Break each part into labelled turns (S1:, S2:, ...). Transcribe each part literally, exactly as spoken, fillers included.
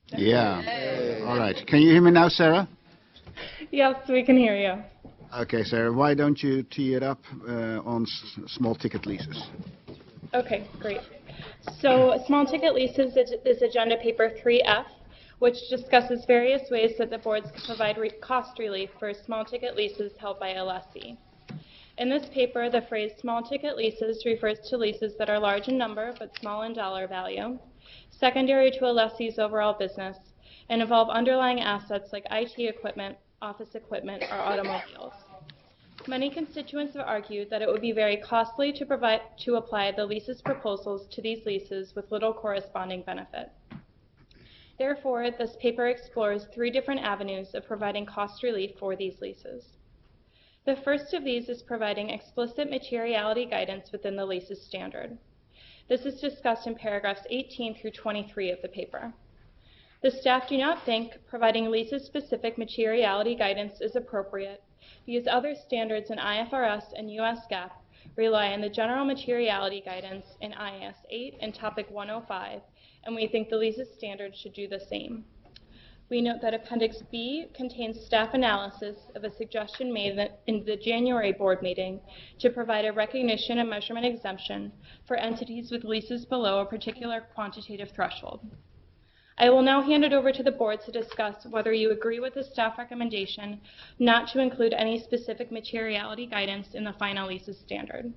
S1: Yeah. Hey. All right. Can you hear me now, Sarah?
S2: Yes, we can hear you.
S1: Okay, Sarah, why don't you tee it up uh, on s small ticket leases?
S2: Okay, great. So small ticket leases is, is agenda paper three F, which discusses various ways that the boards can provide re cost relief for small ticket leases held by a lessee. In this paper, the phrase small ticket leases refers to leases that are large in number but small in dollar value, secondary to a lessee's overall business, and involve underlying assets like I T equipment, office equipment, or automobiles. Many constituents have argued that it would be very costly to, provide, to apply the lease's proposals to these leases with little corresponding benefit. Therefore, this paper explores three different avenues of providing cost relief for these leases. The first of these is providing explicit materiality guidance within the lease's standard. This is discussed in paragraphs eighteen through twenty-three of the paper. The staff do not think providing leases-specific materiality guidance is appropriate because other standards in I F R S and U S GAAP rely on the general materiality guidance in I A S eight and Topic one oh five, and we think the leases standard should do the same. We note that Appendix B contains staff analysis of a suggestion made in the January board meeting to provide a recognition and measurement exemption for entities with leases below a particular quantitative threshold. I will now hand it over to the board to discuss whether you agree with the staff recommendation not to include any specific materiality guidance in the final leases standard.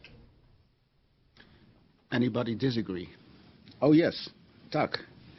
S1: Anybody disagree? Oh, yes. Tak.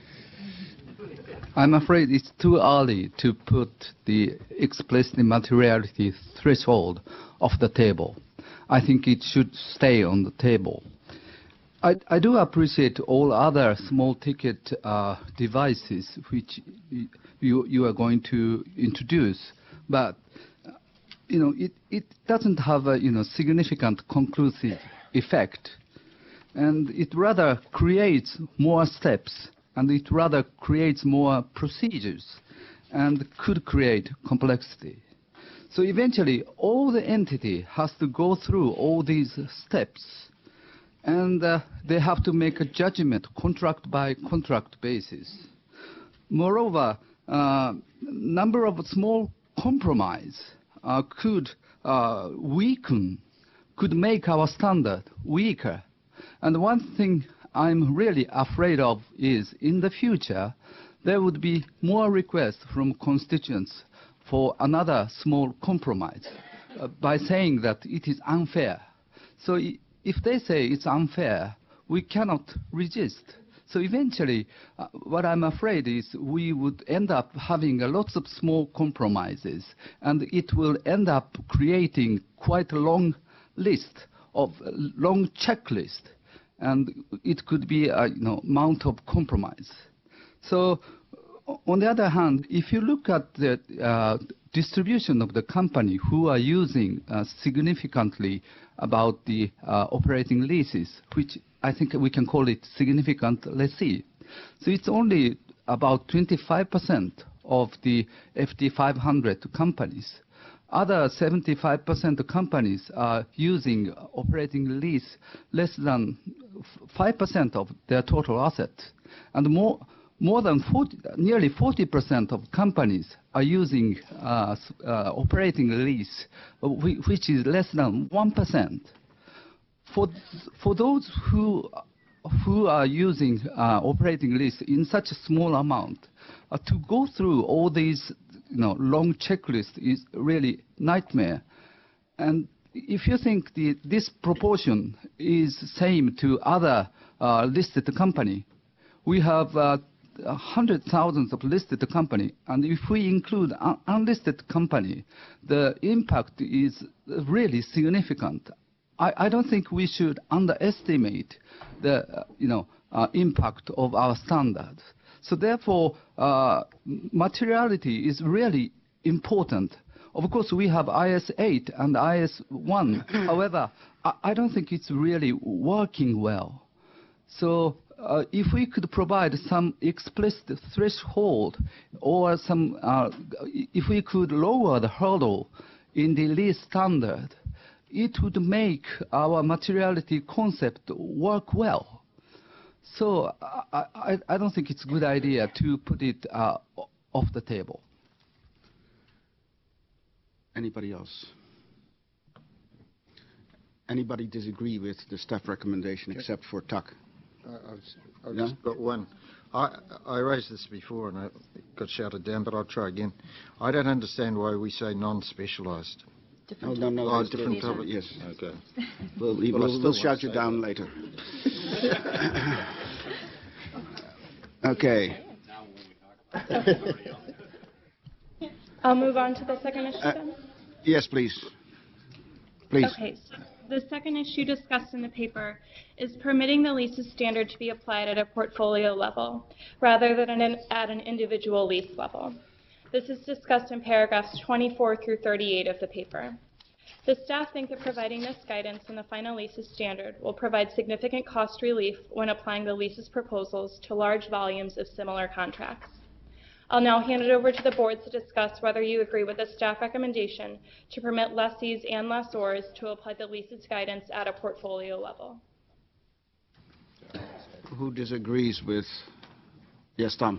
S3: I'm afraid it's too early to put the explicit materiality threshold off the table. I think it should stay on the table. I, I do appreciate all other small ticket uh, devices which you, you are going to introduce, but you know, it, it doesn't have a you know, significant conclusive effect, and it rather creates more steps, and it rather creates more procedures, and could create complexity. So eventually, all the entity has to go through all these steps, and uh, they have to make a judgment contract by contract basis. Moreover, uh, number of small compromise uh, could uh, weaken, could make our standard weaker. And one thing I'm really afraid of is in the future, there would be more requests from constituents for another small compromise uh, by saying that it is unfair. So if they say it's unfair, we cannot resist. So eventually, uh, what I'm afraid is we would end up having a lots of small compromises, and it will end up creating quite a long list of uh, long checklist, and it could be a you know, amount of compromise. So on the other hand, if you look at the uh, distribution of the company who are using uh, significantly about the uh, operating leases, which I think we can call it significant lessee. So it's only about twenty-five percent of the F T five hundred companies. Other seventy-five percent of companies are using operating lease less than five percent of their total assets. And more, more than forty, nearly forty percent of companies are using uh, uh, operating lease, which is less than one percent. For, for those who, who are using uh, operating lease in such a small amount, uh, to go through all these you know, long checklist is really nightmare. And if you think the, this proportion is same to other uh, listed company, we have uh, hundred thousands of listed company, and if we include un unlisted company, the impact is really significant. I, I don't think we should underestimate the uh, you know uh, impact of our standards. So therefore, uh, materiality is really important. Of course, we have I S eight and I S one. However, I, I don't think it's really working well. So uh, if we could provide some explicit threshold, or some, uh, if we could lower the hurdle in the lease standard, it would make our materiality concept work well. So I, I, I don't think it's a good idea to put it uh, o- off the table.
S1: Anybody else? Anybody disagree with the staff recommendation except for Tuck?
S4: I- I've s- I've
S1: Yeah?
S4: just got one. I I raised this before and I got shouted down, but I'll try again. I don't understand why we say non-specialised.
S1: No, no, no,
S4: Oh,
S1: there's
S4: different
S1: different,
S4: topic.
S1: yes.
S4: Okay.
S1: We'll, we-
S4: Well, I
S1: we'll,
S4: still
S1: we'll
S4: want
S1: shout
S4: to
S1: you
S4: say
S1: down
S4: that.
S1: later. Okay.
S2: I'll move on to the second issue
S1: Uh,
S2: then.
S1: Yes, please. Please.
S2: Okay, so the second issue discussed in the paper is permitting the leases standard to be applied at a portfolio level rather than an, at an individual lease level. This is discussed in paragraphs twenty-four through thirty-eight of the paper. The staff think that providing this guidance in the final leases standard will provide significant cost relief when applying the leases proposals to large volumes of similar contracts. I'll now hand it over to the board to discuss whether you agree with the staff recommendation to permit lessees and lessors to apply the leases guidance at a portfolio level.
S1: Who disagrees with, yes, Tom?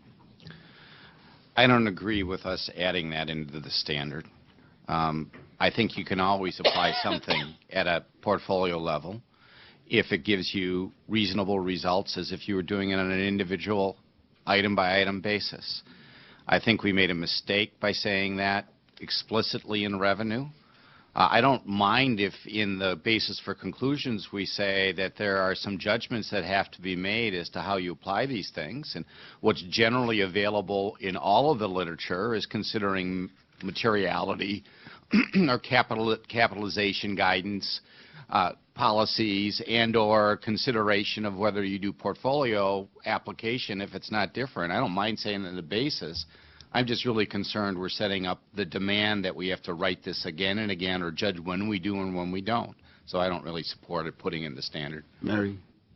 S5: I don't agree with us adding that into the standard. Um, I think you can always apply something at a portfolio level if it gives you reasonable results as if you were doing it on an individual item-by-item basis. I think we made a mistake by saying that explicitly in revenue. Uh, I don't mind if in the basis for conclusions we say that there are some judgments that have to be made as to how you apply these things, and what's generally available in all of the literature is considering materiality or capital, capitalization guidance, uh, policies, and or consideration of whether you do portfolio application if it's not different. I don't mind saying in the basis. I'm just really concerned we're setting up the demand that we have to write this again and again or judge when we do and when we don't. So I don't really support it putting in the standard.
S1: Mary?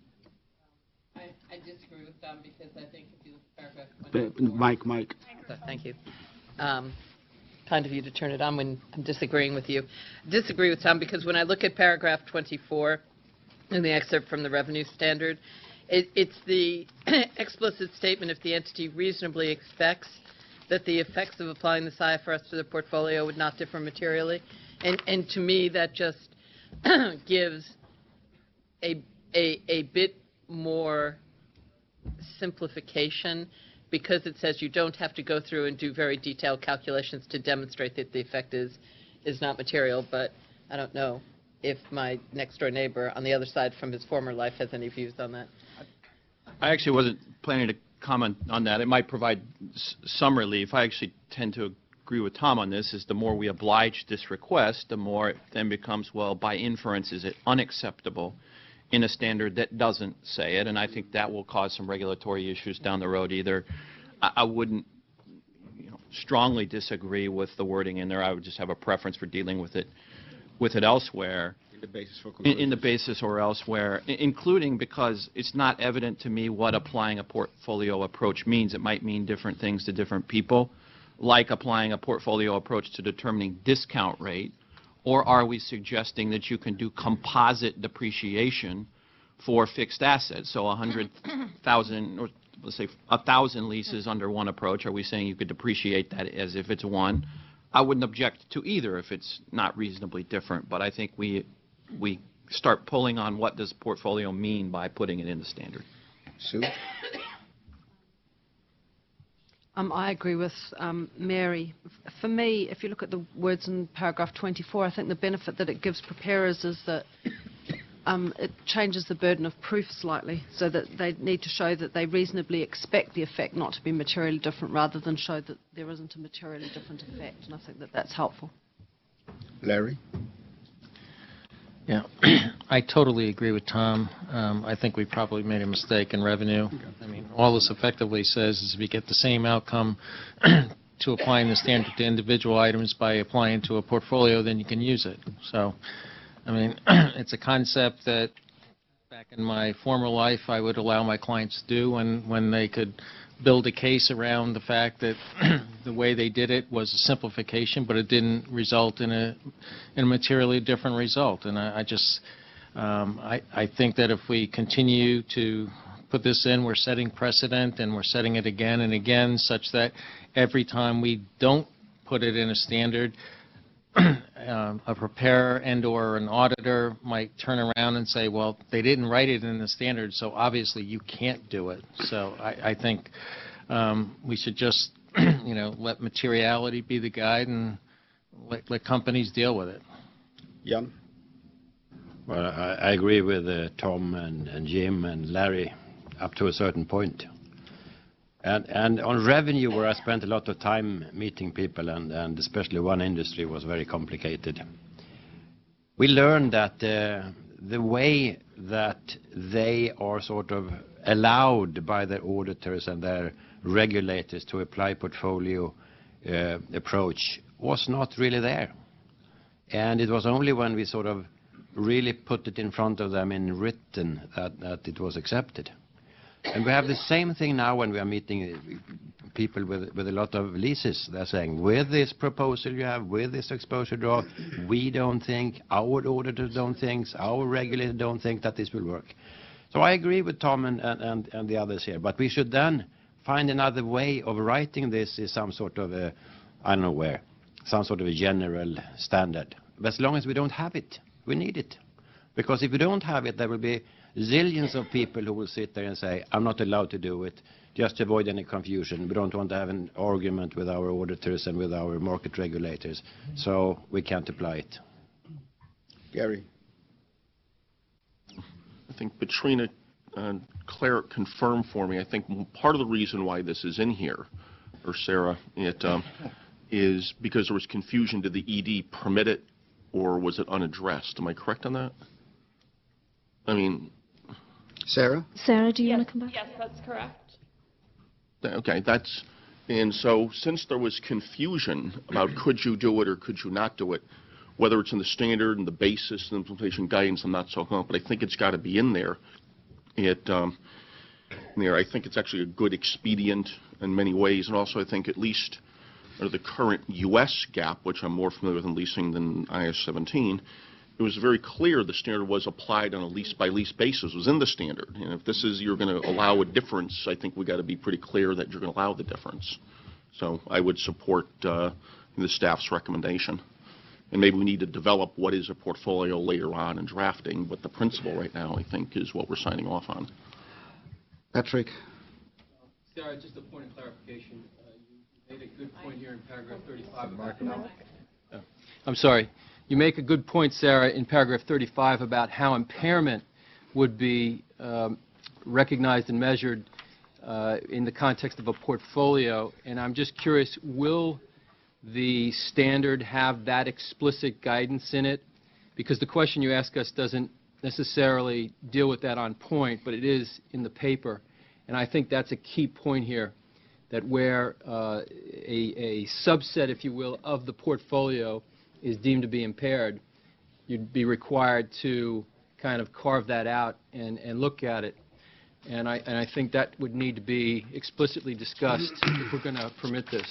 S6: I, I disagree with them because I think if you look at paragraph
S1: Uh,
S6: twenty-four.
S1: Mike, Mike.
S6: Thank you. Um, kind of you to turn it on when I'm disagreeing with you. Disagree with Tom because when I look at paragraph twenty-four in the excerpt from the revenue standard, it, it's the explicit statement if the entity reasonably expects that the effects of applying this I F R S to the portfolio would not differ materially. And, and to me, that just gives a, a, a bit more simplification because it says you don't have to go through and do very detailed calculations to demonstrate that the effect is, is not material. But I don't know if my next-door neighbor on the other side from his former life has any views on that.
S7: I actually wasn't planning to comment on that. It might provide s some relief. I actually tend to agree with Tom on this, is the more we oblige this request, the more it then becomes, well, by inference, is it unacceptable in a standard that doesn't say it? And I think that will cause some regulatory issues down the road. Either I, I wouldn't you know, strongly disagree with the wording in there. I would just have a preference for dealing with it, with it elsewhere.
S1: In the basis for
S7: In,
S1: conclusions.
S7: in the basis or elsewhere, i- including because it's not evident to me what applying a portfolio approach means. It might mean different things to different people, like applying a portfolio approach to determining discount rate, or are we suggesting that you can do composite depreciation for fixed assets? So one hundred thousand, or let's say one thousand leases under one approach, are we saying you could depreciate that as if it's one? I wouldn't object to either if it's not reasonably different, but I think we we start pulling on what does portfolio mean by putting it in the standard.
S1: Sue?
S8: Um, I agree with um, Mary. F- For me, if you look at the words in paragraph twenty-four, I think the benefit that it gives preparers is that um, it changes the burden of proof slightly, so that they need to show that they reasonably expect the effect not to be materially different, rather than show that there isn't a materially different effect. And I think that that's helpful.
S1: Larry?
S9: Yeah, I totally agree with Tom. Um, I think we probably made a mistake in revenue. I mean, all this effectively says is if you get the same outcome to applying the standard to individual items by applying to a portfolio, then you can use it. So, I mean, it's a concept that back in my former life I would allow my clients to do when, when they could build a case around the fact that the way they did it was a simplification, but it didn't result in a, in a materially different result. And I, I just, um, I, I think that if we continue to put this in, we're setting precedent, and we're setting it again and again, such that every time we don't put it in a standard, um, a preparer and/or an auditor might turn around and say, well, they didn't write it in the standard, so obviously you can't do it. So I, I think um, we should just, you know, let materiality be the guide and let, let companies deal with it.
S1: Jan?
S10: Well, I, I agree with uh, Tom and, and Jim and Larry up to a certain point. And, and on revenue, where I spent a lot of time meeting people, and, and especially one industry was very complicated, we learned that uh, the way that they are sort of allowed by their auditors and their regulators to apply portfolio uh, approach was not really there. And it was only when we sort of really put it in front of them in written that, that it was accepted. And we have the same thing now when we are meeting people with, with a lot of leases. They're saying, with this proposal you have, with this exposure draw, we don't think, our auditors don't think, our regulators don't think that this will work. So I agree with Tom and, and, and the others here, but we should then find another way of writing this is some sort of a, I don't know where, some sort of a general standard. But as long as we don't have it, we need it. Because if we don't have it, there will be zillions of people who will sit there and say, I'm not allowed to do it, just to avoid any confusion. We don't want to have an argument with our auditors and with our market regulators, so we can't apply it.
S1: Gary?
S11: I think Petrina and Claire confirmed for me, I think part of the reason why this is in here, or Sarah, it um, is because there was confusion. Did the E D permit it, or was it unaddressed? Am I correct on that? I mean...
S1: Sarah?
S12: Sarah, do you
S2: Yes,
S12: want to come back?
S2: yes, that's correct.
S11: Okay, that's, and so since there was confusion about could you do it or could you not do it, whether it's in the standard and the basis and implementation guidance, I'm not so confident, but I think it's got to be in there. It, um, there, I think it's actually a good expedient in many ways, and also I think at least under the current U S GAAP, which I'm more familiar with in leasing than I S seventeen, it was very clear the standard was applied on a lease-by-lease basis, was in the standard. And if this is, you're going to allow a difference, I think we've got to be pretty clear that you're going to allow the difference. So I would support uh, the staff's recommendation. And maybe we need to develop what is a portfolio later on in drafting, but the principle right now, I think, is what we're signing off on.
S1: Patrick?
S13: Sarah, just a point of clarification. Uh, you made a good point here in paragraph thirty-five about... Oh, I'm sorry. You make a good point, Sarah, in paragraph thirty-five about how impairment would be um, recognized and measured uh, in the context of a portfolio. And I'm just curious, will the standard have that explicit guidance in it? Because the question you ask us doesn't necessarily deal with that on point, but it is in the paper. And I think that's a key point here, that where uh, a, a subset, if you will, of the portfolio is deemed to be impaired, you'd be required to kind of carve that out and, and look at it. And I, and I think that would need to be explicitly discussed if we're going to permit this.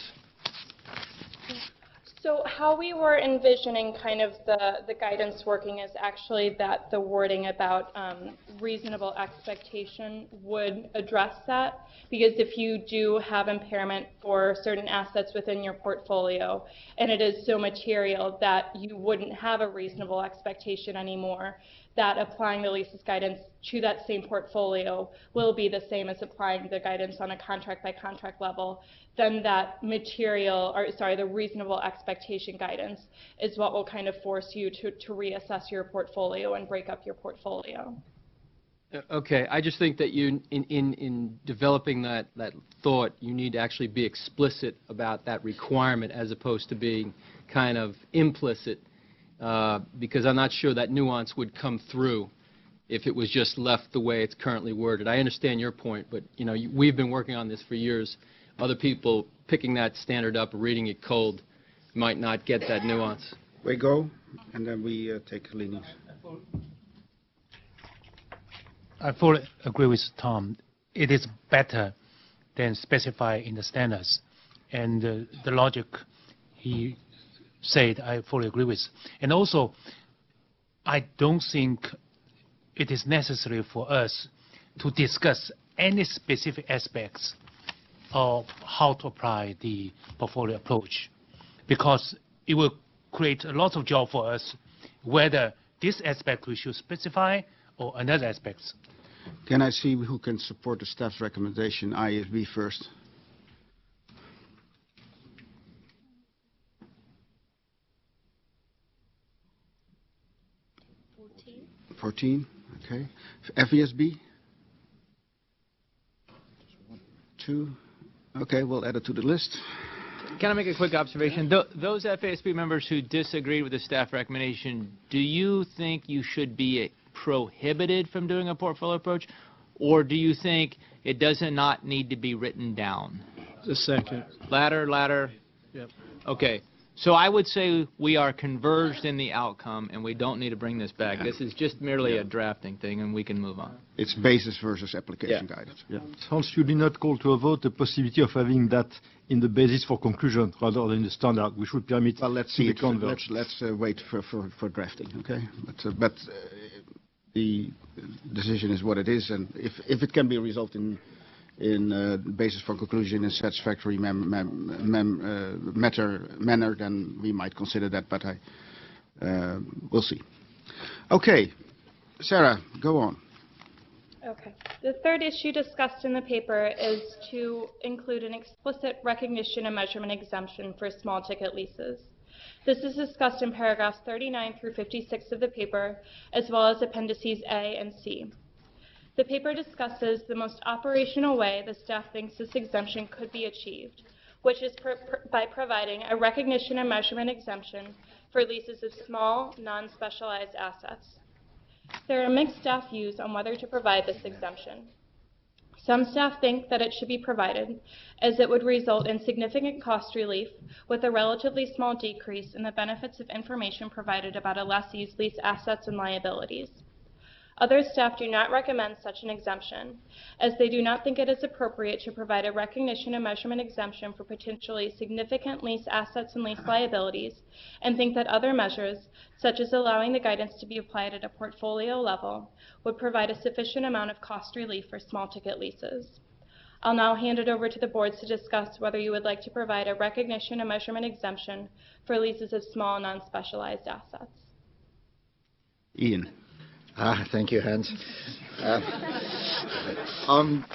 S2: So how we were envisioning kind of the, the guidance working is actually that the wording about um, reasonable expectation would address that, because if you do have impairment for certain assets within your portfolio and it is so material that you wouldn't have a reasonable expectation anymore, that applying the leases guidance to that same portfolio will be the same as applying the guidance on a contract by contract level, then that material, or sorry, the reasonable expectation guidance is what will kind of force you to, to reassess your portfolio and break up your portfolio.
S13: Okay, I just think that you, in, in, in developing that, that thought, you need to actually be explicit about that requirement as opposed to being kind of implicit, uh, because I'm not sure that nuance would come through if it was just left the way it's currently worded. I understand your point, but you know, you, we've been working on this for years. Other people picking that standard up, reading it cold, might not get that nuance.
S1: We go, and then we uh, take Lini's.
S14: I fully agree with Tom. It is better than specify in the standards. And uh, the logic he said, I fully agree with. And also, I don't think it is necessary for us to discuss any specific aspects of how to apply the portfolio approach, because it will create a lot of job for us, whether this aspect we should specify or another aspects.
S1: Can I see who can support the staff's recommendation, I S B first?
S2: fourteen.
S1: fourteen, okay. F E S B? Two. Okay, we'll add it to the list.
S12: Can I make a quick observation? Th those F A S B members who disagreed with the staff recommendation, do you think you should be prohibited from doing a portfolio approach, or do you think it does not need to be written down?
S9: The second.
S12: Latter, latter?
S9: Yep.
S12: Okay. So I would say we are converged in the outcome, and we don't need to bring this back. This is just merely a drafting thing, and we can move on.
S1: It's basis versus application
S12: Yeah.
S1: guidance.
S15: Yeah. Hence, you did not call to a vote the possibility of having that in the basis for conclusion rather than the standard. We should permit
S1: Well, let's
S15: to
S1: see.
S15: be
S1: It.
S15: converged.
S1: Let's let's uh, wait for, for for drafting. Okay, but uh, but uh, the decision is what it is, and if if it can be resolved in in uh, basis for conclusion in satisfactory mem mem mem uh, matter manner, then we might consider that. But I uh, we'll see. Okay, Sarah, go on.
S2: Okay. The third issue discussed in the paper is to include an explicit recognition and measurement exemption for small ticket leases. This is discussed in paragraphs thirty-nine through fifty-six of the paper, as well as appendices A and C. The paper discusses the most operational way the staff thinks this exemption could be achieved, which is per, per, by providing a recognition and measurement exemption for leases of small, non-specialized assets. There are mixed staff views on whether to provide this exemption. Some staff think that it should be provided, as it would result in significant cost relief with a relatively small decrease in the benefits of information provided about a lessee's lease assets and liabilities. Other staff do not recommend such an exemption, as they do not think it is appropriate to provide a recognition and measurement exemption for potentially significant lease assets and lease liabilities, and think that other measures, such as allowing the guidance to be applied at a portfolio level, would provide a sufficient amount of cost relief for small ticket leases. I'll now hand it over to the boards to discuss whether you would like to provide a recognition and measurement exemption for leases of small, non-specialized assets.
S1: Ian.
S4: Ah, thank you, Hans. Uh, I'm,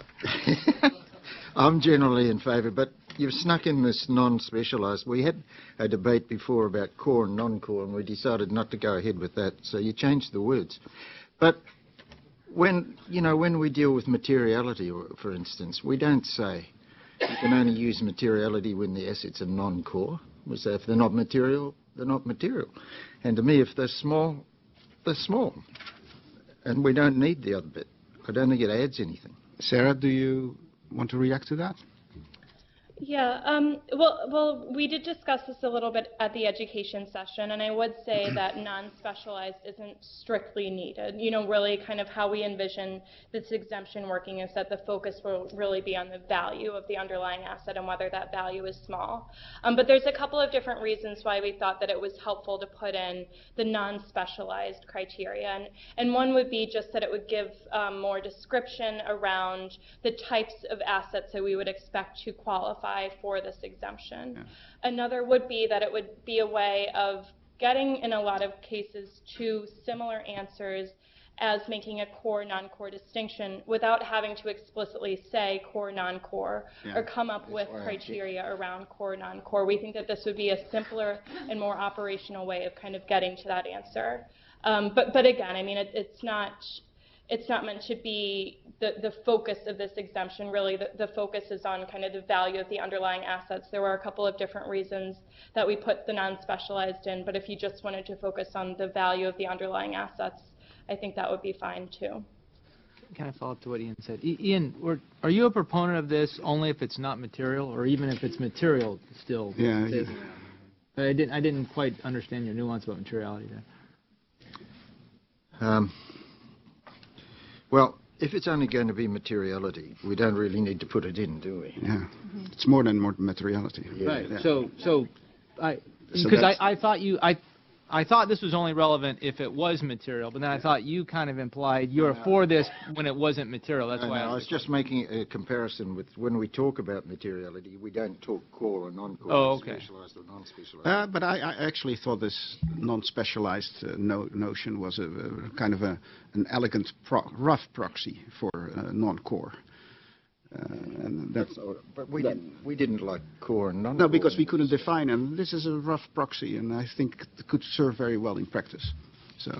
S4: I'm generally in favour, but you've snuck in this non-specialised. We had a debate before about core and non-core, and we decided not to go ahead with that, so you changed the words. But when, you know, when we deal with materiality, for instance, we don't say you can only use materiality when the assets are non-core. We say if they're not material, they're not material. And to me, if they're small, they're small. And we don't need the other bit. I don't think it adds anything.
S1: Sarah, do you want to react to that?
S2: Yeah, um, well, well, we did discuss this a little bit at the education session, and I would say that non-specialized isn't strictly needed. You know, really kind of how we envision this exemption working is that the focus will really be on the value of the underlying asset and whether that value is small. Um, but there's a couple of different reasons why we thought that it was helpful to put in the non-specialized criteria, and, and one would be just that it would give um, more description around the types of assets that we would expect to qualify for this exemption. Yeah. Another would be that it would be a way of getting, in a lot of cases, to similar answers as making a core, non-core distinction without having to explicitly say core, non-core, yeah. or come up with criteria around core, non-core. We think that this would be a simpler and more operational way of kind of getting to that answer. Um, but, but again, I mean, it, it's not It's not meant to be the, the focus of this exemption. Really, the, the focus is on kind of the value of the underlying assets. There were a couple of different reasons that we put the non-specialized in, but if you just wanted to focus on the value of the underlying assets, I think that would be fine too.
S12: Can I follow up to what Ian said? I, Ian, or, are you a proponent of this only if it's not material, or even if it's material still?
S1: Yeah. yeah.
S12: I didn't. I didn't quite understand your nuance about materiality there.
S4: Um. Well, if it's only going to be materiality, we don't really need to put it in, do we?
S1: Yeah, mm-hmm. It's more than more materiality.
S12: Yeah. Right.
S1: Yeah.
S12: So, so, I because I, I thought you I, I thought this was only relevant if it was material, but then I thought you kind of implied you're for this when it wasn't material. That's
S4: No,
S12: why
S4: no,
S12: I
S4: I
S12: asked
S4: was
S12: the
S4: just making a comparison with when we talk about materiality, we don't talk core or non-core,
S12: Oh, okay.
S4: specialized or non-specialized.
S1: Uh, but I, I actually thought this non-specialized uh, no, notion was a, a kind of a, an elegant, pro rough proxy for uh, non-core. Uh, and that's,
S4: But we didn't, we didn't like core and non-core.
S1: no, because we couldn't define, and this is a rough proxy, and I think it could serve very well in practice. So,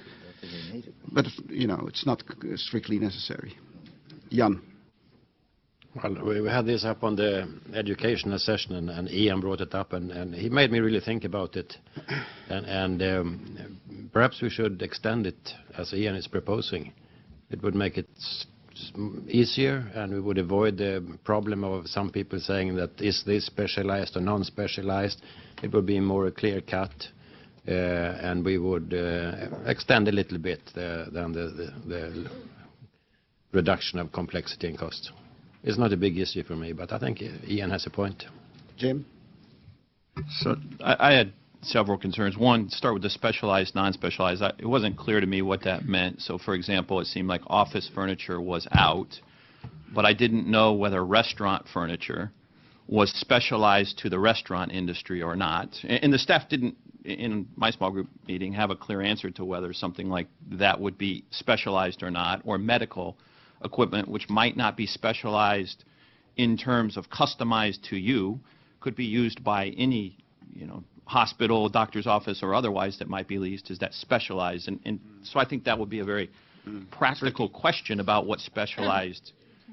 S1: but you know, it's not c- strictly necessary. Jan.
S10: Well, we we had this up on the educational session, and, and Ian brought it up, and, and he made me really think about it. And, and um, perhaps we should extend it as Ian is proposing. It would make it s- s- easier, and we would avoid the problem of some people saying that is this specialized or non-specialized. It would be more clear cut, uh, and we would uh, extend a little bit uh, than the, the, the reduction of complexity and cost. It's not a big issue for me, but I think Ian has a point.
S1: Jim?
S7: So I, I had several concerns. One, start with the specialized, non-specialized. I, it wasn't clear to me what that meant. So, for example, it seemed like office furniture was out, but I didn't know whether restaurant furniture was specialized to the restaurant industry or not. And, and the staff didn't, in my small group meeting, have a clear answer to whether something like that would be specialized or not, or medical equipment, which might not be specialized in terms of customized to you, could be used by any, you know, hospital, doctor's office, or otherwise that might be leased. Is that specialized? And, and so I think that would be a very practical question about what specialized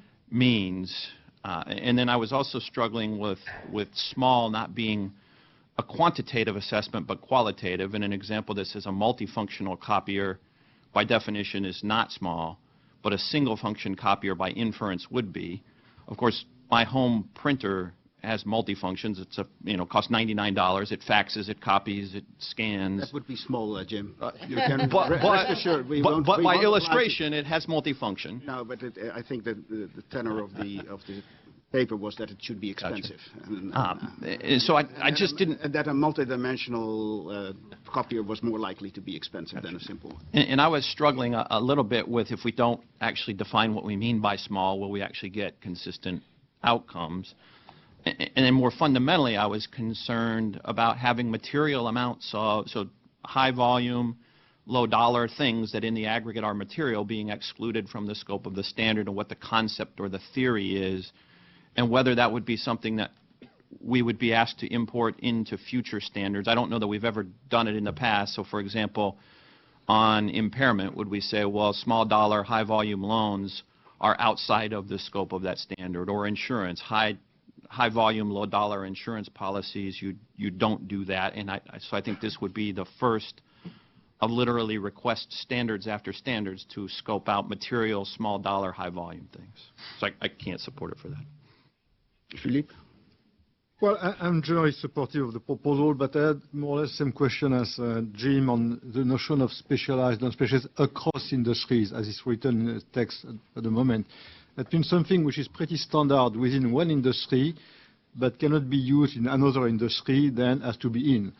S7: means. Uh, and then I was also struggling with, with small not being a quantitative assessment but qualitative. And an example, this is a multifunctional copier, by definition, is not small, but a single function copier by inference would be. Of course, my home printer has multifunctions. It's a, you know, costs ninety-nine dollars. It faxes, it copies, it scans.
S1: That would be small, uh, Jim.
S7: Uh,
S1: You can
S7: but,
S1: re-
S7: but,
S1: rest assured, we
S7: but,
S1: won't,
S7: but
S1: we
S7: by
S1: won't
S7: illustration, it has multifunction.
S1: No, but it, I think that the, the tenor of the of the paper was that it should be expensive. And,
S7: Um, uh, so I, I just didn't.
S1: And that a multidimensional uh, copier was more likely to be expensive than a simple one.
S7: And, and I was struggling a, a little bit with, if we don't actually define what we mean by small, will we actually get consistent outcomes? And, and then more fundamentally, I was concerned about having material amounts, so, so high volume, low dollar things that in the aggregate are material being excluded from the scope of the standard, and what the concept or the theory is, and whether that would be something that we would be asked to import into future standards. I don't know that we've ever done it in the past. So, for example, on impairment, would we say, well, small dollar, high volume loans are outside of the scope of that standard? Or insurance, high high volume, low dollar insurance policies, you you don't do that. And I, so I think this would be the first of literally request standards after standards to scope out material, small dollar, high volume things. So I, I can't support it for that.
S1: Philippe?
S15: Well, I, I'm generally supportive of the proposal, but I had more or less the same question as uh, Jim on the notion of specialized, non-specialized across industries, as is written in the text at, at the moment. That means something which is pretty standard within one industry, but cannot be used in another industry, then has to be in.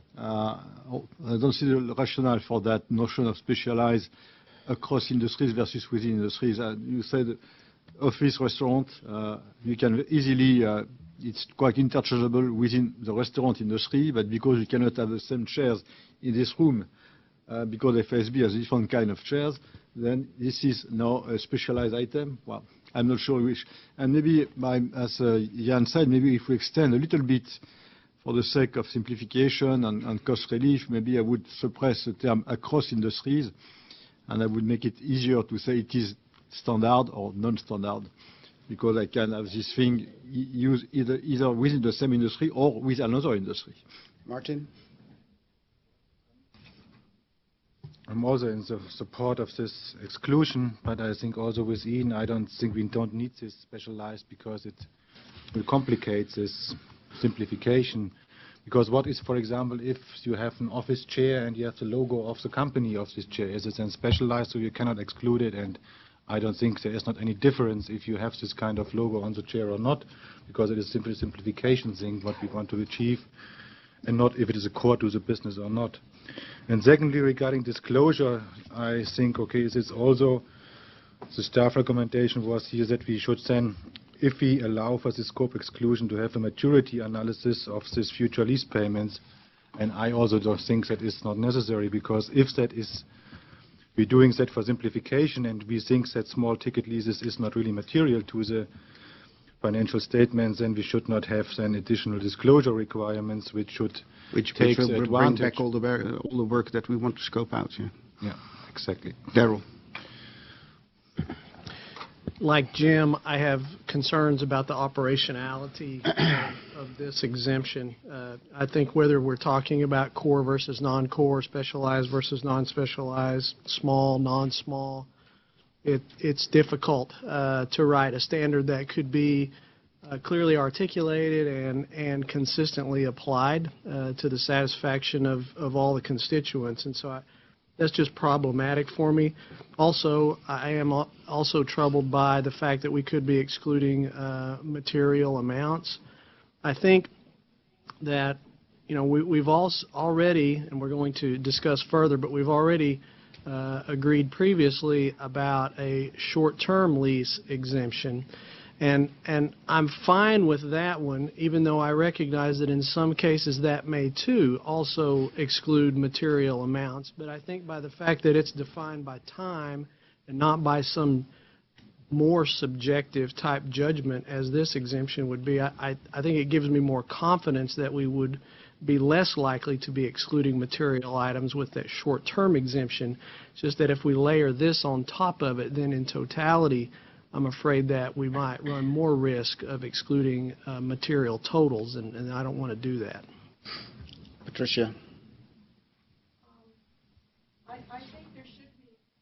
S15: Uh, I don't see the rationale for that notion of specialized across industries versus within industries. Uh, you said office, restaurant, uh, you can easily, uh, it's quite interchangeable within the restaurant industry, but because you cannot have the same chairs in this room, uh, because F S B has different kind of chairs, then this is now a specialized item. Well, I'm not sure which. And maybe, by, as uh, Jan said, maybe if we extend a little bit for the sake of simplification and, and cost relief, maybe I would suppress the term across industries, and I would make it easier to say it is standard or non-standard, because I can have this thing used either, either within the same industry or with another industry.
S1: Martin?
S16: I'm also in the support of this exclusion, but I think also with Ian, I don't think we don't need this specialized, because it will complicate this simplification. Because what is, for example, if you have an office chair and you have the logo of the company of this chair, is it then specialized so you cannot exclude it? And I don't think there is not any difference if you have this kind of logo on the chair or not, because it is simply a simplification thing what we want to achieve. and not if it is a core to the business or not. And secondly, regarding disclosure, I think, okay, it's also the staff recommendation was here that we should then, if we allow for the scope exclusion, to have a maturity analysis of these future lease payments. And I also don't think that is not necessary, because if that is, we're doing that for simplification, and we think that small ticket leases is not really material to the financial statements, then we should not have then additional disclosure requirements, which should
S1: Which,
S16: take
S1: which
S16: the
S1: will bring
S16: advantage.
S1: back all the, ver- all the work that we want to scope out. Yeah,
S16: yeah, exactly.
S1: Daryl.
S17: Like Jim, I have concerns about the operationality of, of this exemption. Uh, I think whether we're talking about core versus non-core, specialized versus non-specialized, small, non-small, it, it's difficult uh, to write a standard that could be uh, clearly articulated and, and consistently applied uh, to the satisfaction of, of all the constituents. And so I, that's just problematic for me. Also, I am al- also troubled by the fact that we could be excluding uh, material amounts. I think that, you know, we, we've also already, and we're going to discuss further, but we've already uh, agreed previously about a short-term lease exemption. And, and I'm fine with that one, even though I recognize that in some cases that may, too, also exclude material amounts. But I think by the fact that it's defined by time and not by some more subjective type judgment as this exemption would be, I, I, I think it gives me more confidence that we would be less likely to be excluding material items with that short-term exemption. It's just that if we layer this on top of it, then in totality, I'm afraid that we might run more risk of excluding uh, material totals, and, and I don't want to do that.
S1: Patricia.
S18: I, I think there should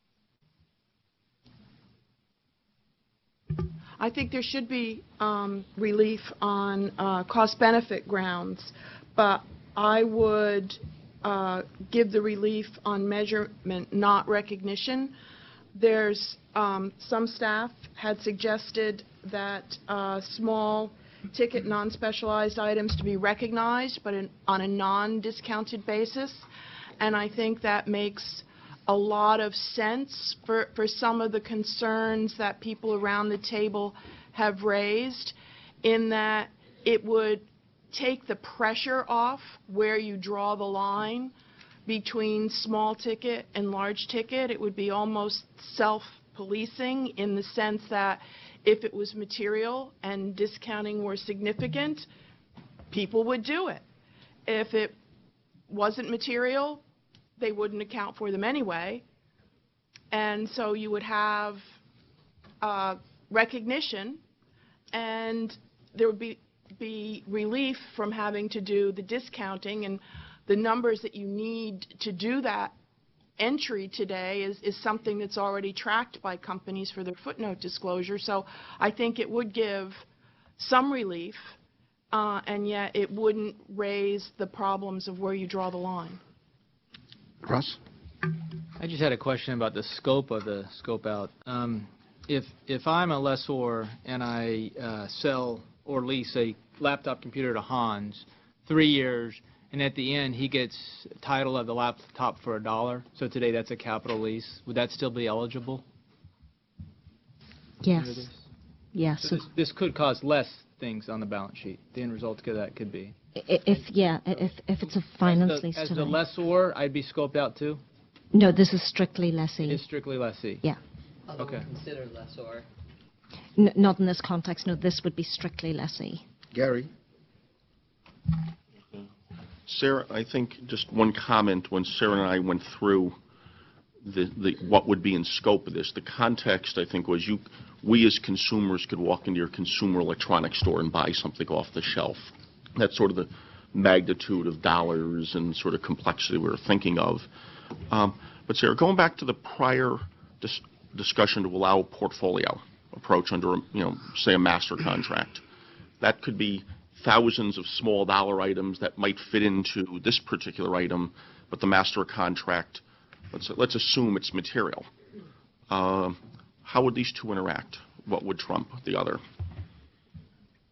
S18: be. I think there should be um, relief on uh, cost-benefit grounds, but I would uh, give the relief on measurement, not recognition. There's um, some staff had suggested that uh, small ticket non-specialized items to be recognized, but in, on a non-discounted basis. And I think that makes a lot of sense for, for some of the concerns that people around the table have raised, in that it would take the pressure off where you draw the line between small ticket and large ticket. It would be almost self-policing in the sense that if it was material and discounting were significant, people would do it. If it wasn't material, they wouldn't account for them anyway. And so you would have uh, recognition, and there would be, be relief from having to do the discounting, and the numbers that you need to do that entry today is, is something that's already tracked by companies for their footnote disclosure. So I think it would give some relief, uh, and yet it wouldn't raise the problems of where you draw the line.
S1: Russ?
S12: I just had a question about the scope of the scope out. Um, if, if I'm a lessor and I uh, sell or lease a laptop computer to Hans, three years, and at the end he gets title of the laptop for a dollar, so today that's a capital lease, would that still be eligible?
S19: Yes. Yes.
S12: So this, this could cause less things on the balance sheet. The end result of that could be.
S19: I- If, yeah, if, if it's a finance
S12: As the,
S19: lease
S12: as
S19: today.
S12: the lessor, I'd be scoped out too?
S19: No, this is strictly lessee.
S12: It's strictly lessee?
S19: Yeah.
S6: Although
S12: Okay.
S6: consider lessor.
S19: N- not in this context. No, this would be strictly lessee.
S1: Gary?
S11: Sarah, I think just one comment. When Sarah and I went through the, the what would be in scope of this, the context, I think, was you, we as consumers could walk into your consumer electronics store and buy something off the shelf. That's sort of the magnitude of dollars and sort of complexity we were thinking of. Um, but Sarah, going back to the prior dis discussion to allow a portfolio approach under, you know, say a master contract, that could be thousands of small dollar items that might fit into this particular item, but the master contract, let's, let's assume it's material. Uh, how would these two interact? What would trump the other?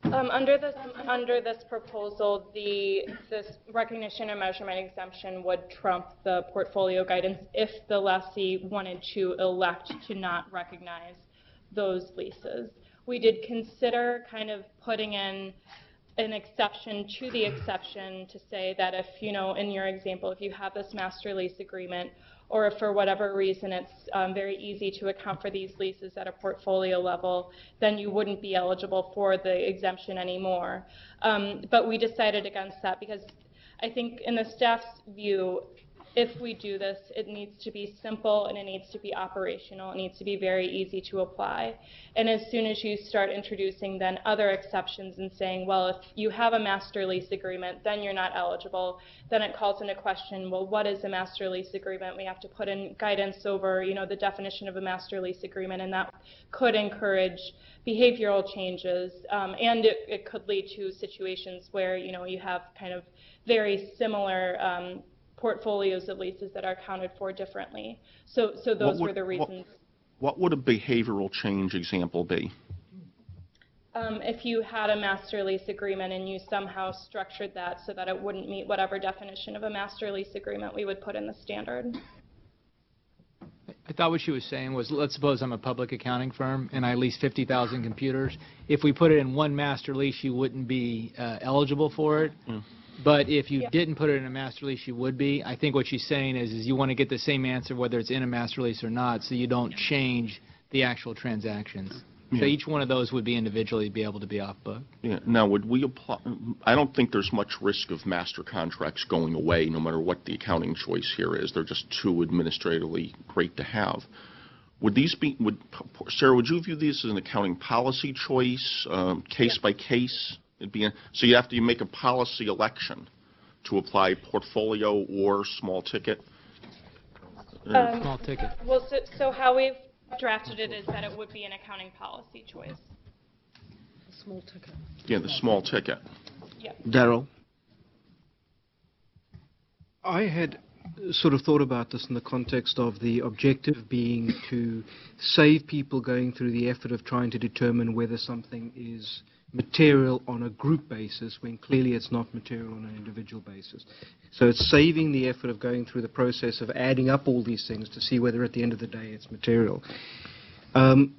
S2: Um, under this, under this proposal, the, this recognition and measurement exemption would trump the portfolio guidance if the lessee wanted to elect to not recognize those leases. We did consider kind of putting in an exception to the exception to say that if, you know, in your example, if you have this master lease agreement, or if for whatever reason it's um, very easy to account for these leases at a portfolio level, then you wouldn't be eligible for the exemption anymore. Um, but we decided against that because I think in the staff's view, if we do this, it needs to be simple and it needs to be operational. It needs to be very easy to apply. And as soon as you start introducing then other exceptions and saying, well, if you have a master lease agreement, then you're not eligible, then it calls into question, well, what is a master lease agreement? We have to put in guidance over, you know, the definition of a master lease agreement, and that could encourage behavioral changes, um, and it, it could lead to situations where, you know, you have kind of very similar um, portfolios of leases that are accounted for differently. So, so those
S11: What
S2: were the
S11: would-
S2: reasons.
S11: What, what would a behavioral change example be?
S2: Um, if you had a master lease agreement and you somehow structured that so that it wouldn't meet whatever definition of a master lease agreement we would put in the standard.
S12: I thought what she was saying was, let's suppose I'm a public accounting firm and I lease fifty thousand computers. If we put it in one master lease, you wouldn't be uh, eligible for it.
S11: Yeah.
S12: But if you
S2: Yeah.
S12: didn't put it in a master lease, you would be. I think what she's saying is, is you want to get the same answer whether it's in a master lease or not, so you don't change the actual transactions.
S11: Yeah.
S12: So each one of those would be individually be able to be off book.
S11: Yeah. Now, would we apply? I don't think there's much risk of master contracts going away, no matter what the accounting choice here is. They're just too administratively great to have. Would these be? Would Sarah? Would you view these as an accounting policy choice, um, case by case? It'd be a, so you have to make a policy election to apply portfolio or small ticket.
S2: Um,
S12: Small ticket.
S2: Well, so, so how we've drafted it is that it would be an accounting policy choice.
S8: Small ticket.
S11: Yeah, the small ticket.
S2: Yep.
S1: Daryl?
S20: I had sort of thought about this in the context of the objective being to save people going through the effort of trying to determine whether something is material on a group basis when clearly it's not material on an individual basis. So it's saving the effort of going through the process of adding up all these things to see whether at the end of the day it's material. Um,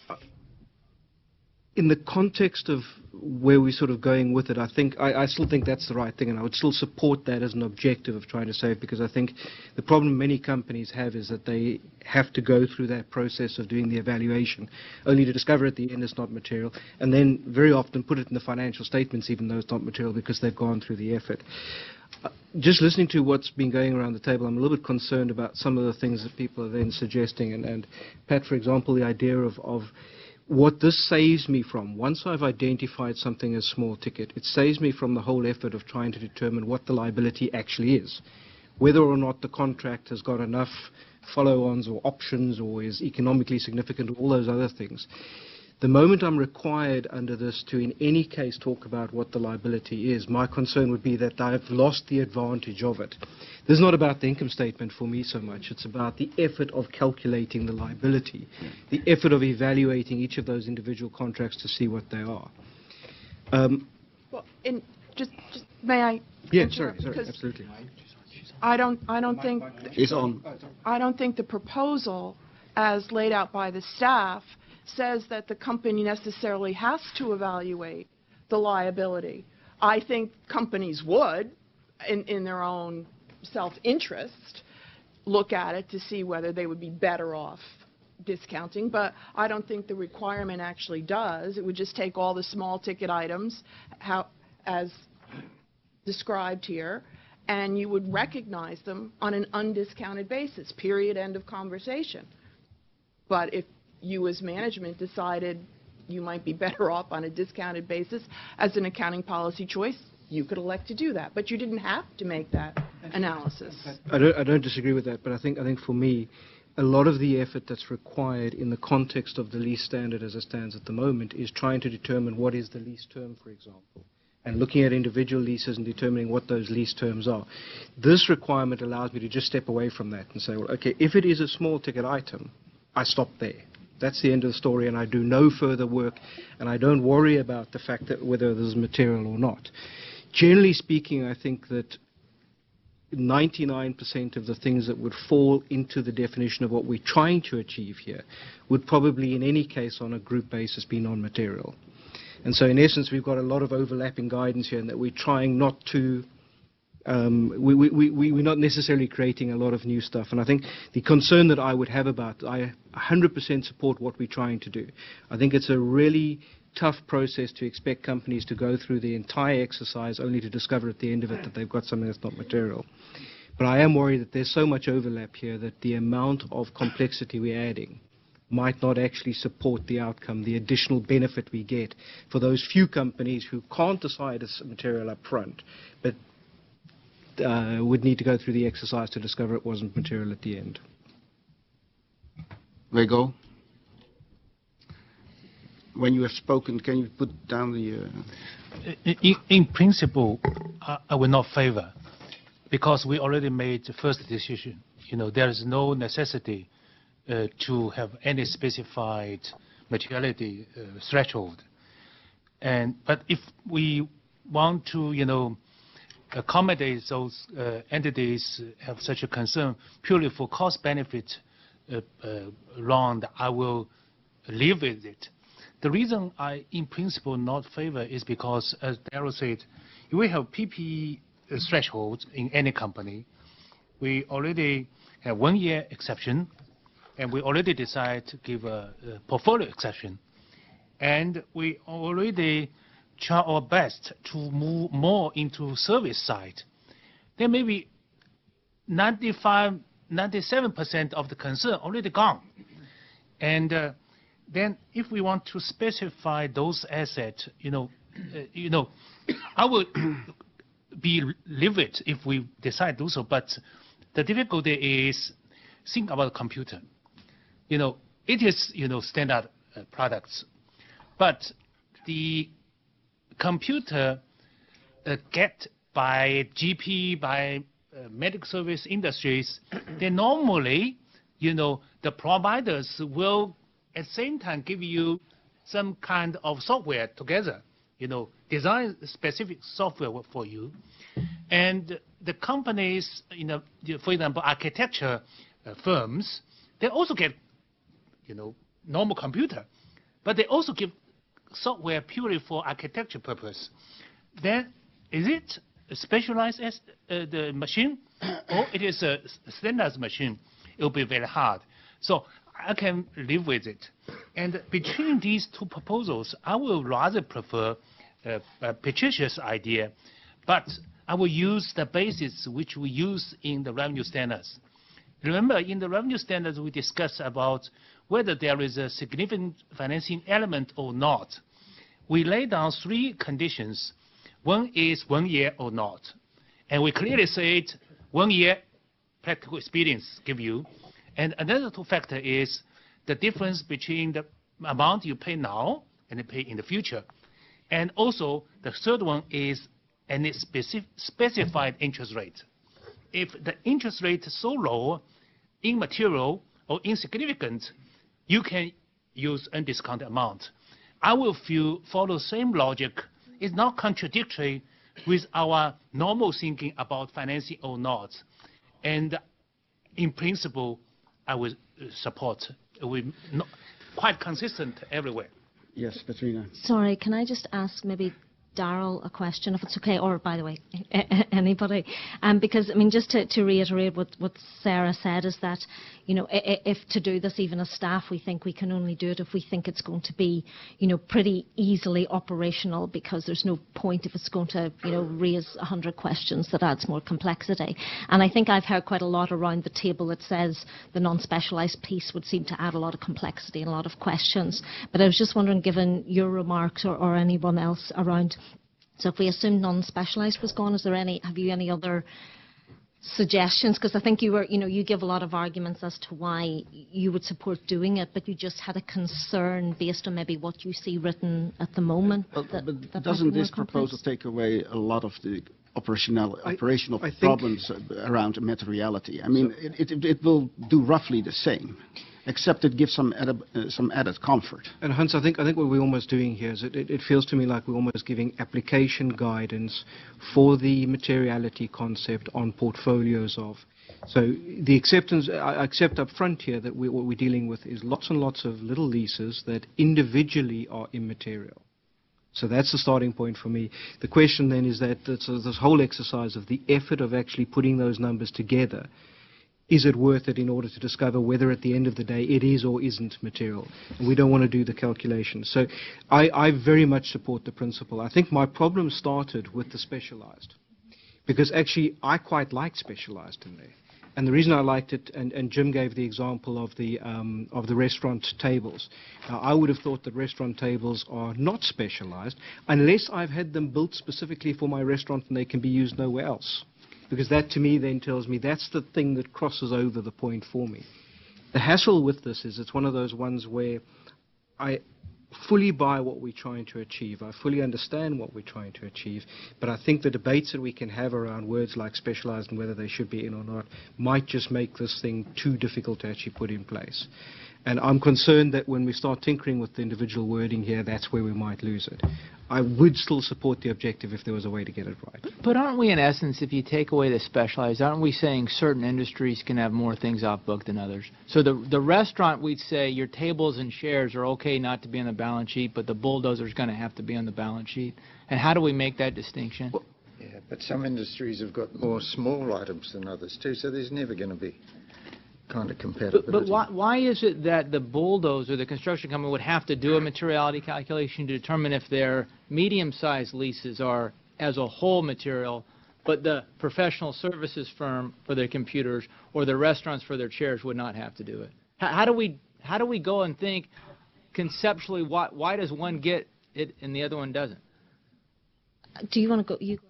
S20: in the context of where we're sort of going with it, I think I, I still think that's the right thing, and I would still support that as an objective of trying to save, because I think the problem many companies have is that they have to go through that process of doing the evaluation, only to discover at the end it's not material, and then very often put it in the financial statements even though it's not material because they've gone through the effort. Uh, just listening to what's been going around the table, I'm a little bit concerned about some of the things that people are then suggesting, and, and Pat, for example, the idea of, of what this saves me from, once I've identified something as small ticket, it saves me from the whole effort of trying to determine what the liability actually is. Whether or not the contract has got enough follow-ons or options or is economically significant, all those other things. The moment I'm required under this to in any case talk about what the liability is, my concern would be that I've lost the advantage of it. This is not about the income statement for me so much. It's about the effort of calculating the liability, the effort of evaluating each of those individual contracts to see what they are. Um,
S18: Well, in, just, just, may I?
S20: yeah,
S18: interrupt?
S20: sorry, sorry,
S18: Because
S20: absolutely.
S18: I don't, I don't think,
S1: It's on.
S18: I don't think the proposal, as laid out by the staff, says that the company necessarily has to evaluate the liability. I think companies would, in, in their own self-interest, look at it to see whether they would be better off discounting, but I don't think the requirement actually does. It would just take all the small ticket items, how, as described here, and you would recognize them on an undiscounted basis, period, end of conversation. But if you as management decided you might be better off on a discounted basis as an accounting policy choice, you could elect to do that. But you didn't have to make that analysis.
S20: I don't, I don't disagree with that, but I think, I think for me, a lot of the effort that's required in the context of the lease standard as it stands at the moment is trying to determine what is the lease term, for example, and looking at individual leases and determining what those lease terms are. This requirement allows me to just step away from that and say, well, okay, if it is a small ticket item, I stop there. That's the end of the story, and I do no further work, and I don't worry about the fact that whether there's material or not. Generally speaking, I think that ninety-nine percent of the things that would fall into the definition of what we're trying to achieve here would probably, in any case, on a group basis, be non-material. And so, in essence, we've got a lot of overlapping guidance here, and that we're trying not to Um, we, we, we, we're not necessarily creating a lot of new stuff. And I think the concern that I would have about, I one hundred percent support what we're trying to do. I think it's a really tough process to expect companies to go through the entire exercise only to discover at the end of it that they've got something that's not material. But I am worried that there's so much overlap here that the amount of complexity we're adding might not actually support the outcome, the additional benefit we get for those few companies who can't decide it's material up front, but Uh, would need to go through the exercise to discover it wasn't material at the end.
S1: Wego, when you have spoken, can you put down the... Uh...
S14: In, in principle, I, I will not favor, because we already made the first decision. You know, there is no necessity uh, to have any specified materiality uh, threshold. And but if we want to, you know, accommodate those uh, entities have such a concern purely for cost-benefit uh, uh, round, I will live with it. The reason I, in principle, not favor is because, as Darrell said, if we have P P thresholds in any company, we already have one-year exception, and we already decide to give a, a portfolio exception, and we already try our best to move more into service side. There may be ninety-five, ninety-seven percent of the concern already gone. And uh, then if we want to specify those assets, you know, uh, you know, I would be livid if we decide to do so, but the difficulty is, think about computer. You know, it is, you know, standard uh, products, but the computer uh, get by G P, by uh, medical service industries, they normally, you know, the providers will at the same time give you some kind of software together, you know, design specific software for you. And the companies, you know, for example, architecture uh, firms, they also get, you know, normal computer, but they also give software purely for architecture purpose. Then is it a specialized as uh, the machine, or it is a standard machine? It will be very hard. So I can live with it. And between these two proposals, I will rather prefer uh, uh, Patricia's idea, but I will use the basis which we use in the revenue standards. Remember, in the revenue standards, we discussed about whether there is a significant financing element or not. We lay down three conditions. One is one year or not. And we clearly said one year practical experience give you. And another two factor is the difference between the amount you pay now and you pay in the future. And also, the third one is any specific, specified interest rate. If the interest rate is so low, immaterial or insignificant, you can use undiscounted amount. I will feel follow the same logic. It's not contradictory with our normal thinking about financing or not. And in principle, I will support. We're not quite consistent everywhere.
S1: Yes, Katrina.
S19: Sorry, can I just ask maybe Darrell a question, if it's okay, or by the way, anybody, um, because I mean, just to, to reiterate what, what Sarah said is that, you know, if to do this even as staff, we think we can only do it if we think it's going to be, you know, pretty easily operational, because there's no point if it's going to, you know, raise a hundred questions that adds more complexity. And I think I've heard quite a lot around the table that says the non-specialised piece would seem to add a lot of complexity and a lot of questions. But I was just wondering, given your remarks or, or anyone else around, so if we assume non-specialised was gone, is there any, have you any other suggestions? Because I think you were, you know, you give a lot of arguments as to why you would support doing it, but you just had a concern based on maybe what you see written at the moment.
S1: But,
S19: that,
S1: but
S19: that
S1: doesn't this
S19: complex?
S1: proposal take away a lot of the operational
S20: I,
S1: operational
S20: I think
S1: problems around materiality? I mean, so it, it, it will do roughly the same. except it gives some added, uh, some added comfort.
S20: And Hans, I think I think what we're almost doing here is it, it, it feels to me like we're almost giving application guidance for the materiality concept on portfolios of. So the acceptance, I accept up front here that we, what we're dealing with is lots and lots of little leases that individually are immaterial. So that's the starting point for me. The question then is that this, this whole exercise of the effort of actually putting those numbers together, is it worth it in order to discover whether at the end of the day it is or isn't material? And we don't want to do the calculation. So I, I very much support the principle. I think my problem started with the specialized, because actually I quite like specialized in there. And the reason I liked it, and, and Jim gave the example of the um, of the restaurant tables. Uh, I would have thought that restaurant tables are not specialized unless I've had them built specifically for my restaurant and they can be used nowhere else. Because that to me then tells me that's the thing that crosses over the point for me. The hassle with this is it's one of those ones where I fully buy what we're trying to achieve. I fully understand what we're trying to achieve, but I think the debates that we can have around words like specialized and whether they should be in or not might just make this thing too difficult to actually put in place. And I'm concerned that when we start tinkering with the individual wording here, that's where we might lose it. I would still support the objective if there was a way to get it right.
S12: But aren't we, in essence, if you take away the specialized, aren't we saying certain industries can have more things off book than others? So the the restaurant, we'd say your tables and chairs are okay not to be on the balance sheet, but the bulldozer's going to have to be on the balance sheet. And how do we make that distinction?
S4: Well, yeah, but some industries have got more small items than others too, so there's never going to be kind of compatibility.
S12: But, but why, why is it that the bulldozer, the construction company, would have to do a materiality calculation to determine if their medium-sized leases are as a whole material, but the professional services firm for their computers or the restaurants for their chairs would not have to do it? How, how do we how do we go and think conceptually why why does one get it and the other one doesn't?
S19: Do you want to go? You.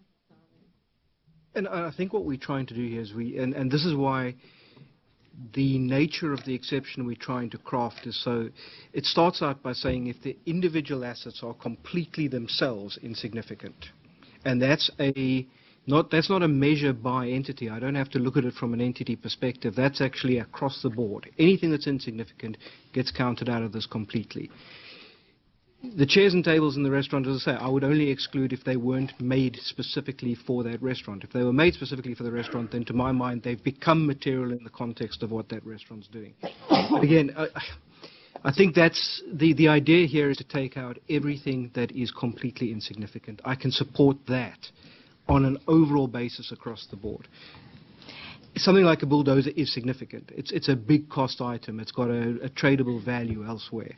S20: And I think what we're trying to do here is we, and, and this is why the nature of the exception we're trying to craft is so, it starts out by saying if the individual assets are completely themselves insignificant, and that's a not that's not a measure by entity. I don't have to look at it from an entity perspective. That's actually across the board. Anything that's insignificant gets counted out of this completely. The chairs and tables in the restaurant, as I say, I would only exclude if they weren't made specifically for that restaurant. If they were made specifically for the restaurant, then to my mind, they've become material in the context of what that restaurant's doing. But again, I, I think that's the, the idea here is to take out everything that is completely insignificant. I can support that on an overall basis across the board. Something like a bulldozer is significant. It's, it's a big cost item. It's got a, a tradable value elsewhere.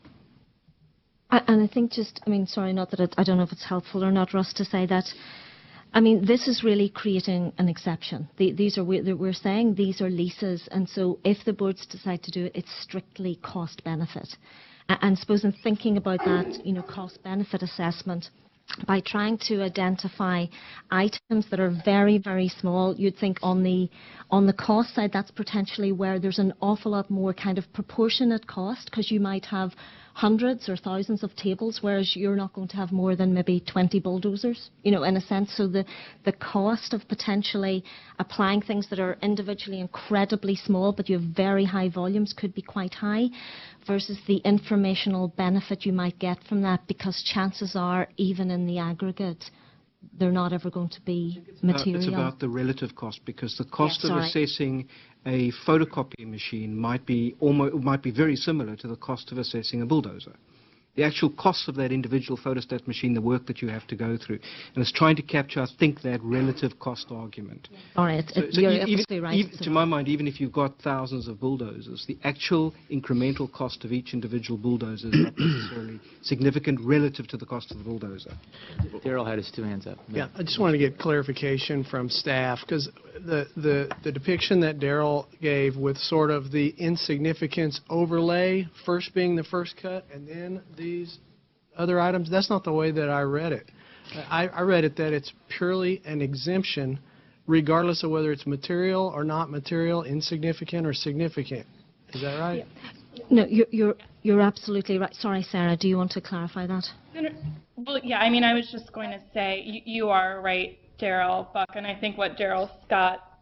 S19: And I think just, I mean, sorry, not that it, I don't know if it's helpful or not, Russ, to say that, I mean, this is really creating an exception. The, these are, we're, we're saying these are leases, and so if the boards decide to do it, it's strictly cost benefit. And, and I suppose in thinking about that, you know, cost benefit assessment, by trying to identify items that are very, very small, you'd think on the on the cost side, that's potentially where there's an awful lot more kind of proportionate cost, because you might have hundreds or thousands of tables, whereas you're not going to have more than maybe twenty bulldozers, you know, in a sense. So the, the cost of potentially applying things that are individually incredibly small, but you have very high volumes, could be quite high, versus the informational benefit you might get from that, because chances are, even in the aggregate, they're not ever going to be material.
S20: It's about the relative cost, because the cost
S19: Yeah,
S20: of
S19: sorry.
S20: assessing a photocopy machine might be almost might be very similar to the cost of assessing a bulldozer. The actual cost of that individual photostat machine, the work that you have to go through, and it's trying to capture, I think, that relative cost argument.
S19: All right,
S20: So-
S19: it,
S20: so
S19: you're
S20: e- even-
S19: absolutely right.
S20: even-
S19: It's
S20: to my mind, even if you've got thousands of bulldozers, the actual incremental cost of each individual bulldozer is not necessarily significant relative to the cost of the bulldozer.
S12: Daryl had his two hands up.
S17: Yeah, I just want to get clarification from staff, because the, the, the depiction that Daryl gave with sort of the insignificance overlay, first being the first cut and then these other items, that's not the way that I read it. I, I read it that it's purely an exemption, regardless of whether it's material or not material, insignificant or significant. Is that right?
S19: No, you're, you're, you're absolutely right. Sorry, Sarah, do you want to clarify that?
S2: No, no. Well, yeah, I mean, I was just going to say, you, you are right, Daryl Buck, and I think what Daryl Scott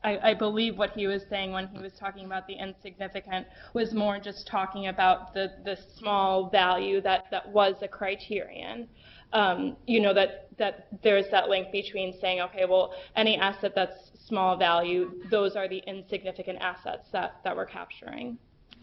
S2: I, I believe what he was saying when he was talking about the insignificant was more just talking about the, the small value that, that was a criterion. Um, you know, that, that there's that link between saying, okay, well, any asset that's small value, those are the insignificant assets that, that we're capturing.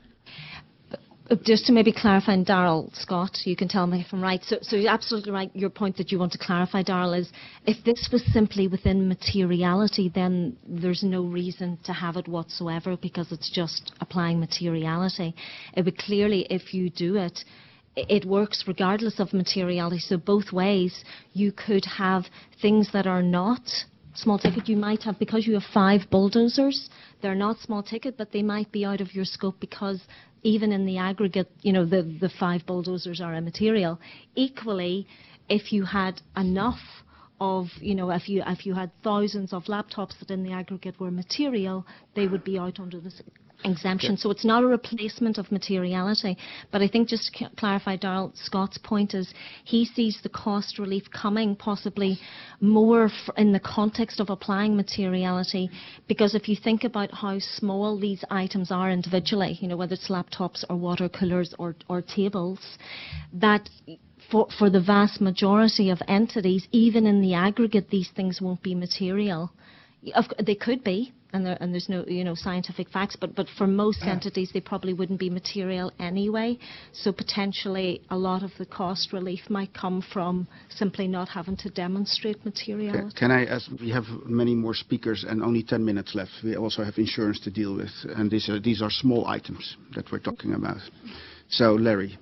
S19: Just to maybe clarify, and Darrell, Scott, you can tell me if I'm right. So, so you're absolutely right. Your point that you want to clarify, Darrell, is if this was simply within materiality, then there's no reason to have it whatsoever because it's just applying materiality. It would clearly, if you do it, it works regardless of materiality. So both ways, you could have things that are not small ticket. You might have, because you have five bulldozers, they're not small ticket, but they might be out of your scope because even in the aggregate, you know, the, the five bulldozers are immaterial. Equally, if you had enough of, you know, if you if you had thousands of laptops that in the aggregate were material, they would be out under this exemption.
S1: Okay.
S19: So it's not a replacement of materiality. But I think just to clarify Darrell Scott's point is he sees the cost relief coming possibly more f in the context of applying materiality, because if you think about how small these items are individually, you know, whether it's laptops or water coolers or, or tables, that For, for the vast majority of entities, even in the aggregate, these things won't be material. Of, they could be, and, there, and there's no, you know, scientific facts, but, but for most entities, they probably wouldn't be material anyway. So potentially, a lot of the cost relief might come from simply not having to demonstrate materiality.
S1: Can I ask, we have many more speakers and only ten minutes left. We also have insurance to deal with, and these are, these are small items that we're talking about. So, Larry.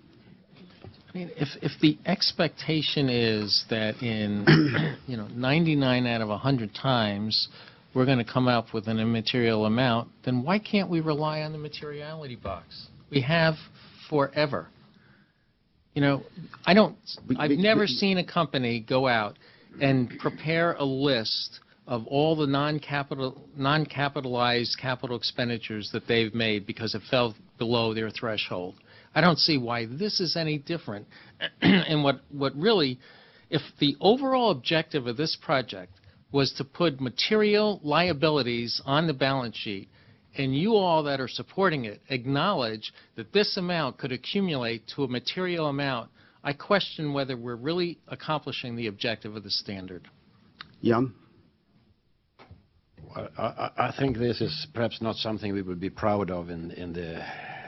S9: I mean, if, if the expectation is that in, you know, ninety-nine out of one hundred times we're going to come up with an immaterial amount, then why can't we rely on the materiality box? We have forever. You know, I don't, I've never seen a company go out and prepare a list of all the non-capital, non-capitalized capital expenditures that they've made because it fell below their threshold. I don't see why this is any different. And what, what really, if the overall objective of this project was to put material liabilities on the balance sheet, and you all that are supporting it acknowledge that this amount could accumulate to a material amount, I question whether we're really accomplishing the objective of the standard.
S1: Jan?
S10: Well, I, I think this is perhaps not something we would be proud of in, in the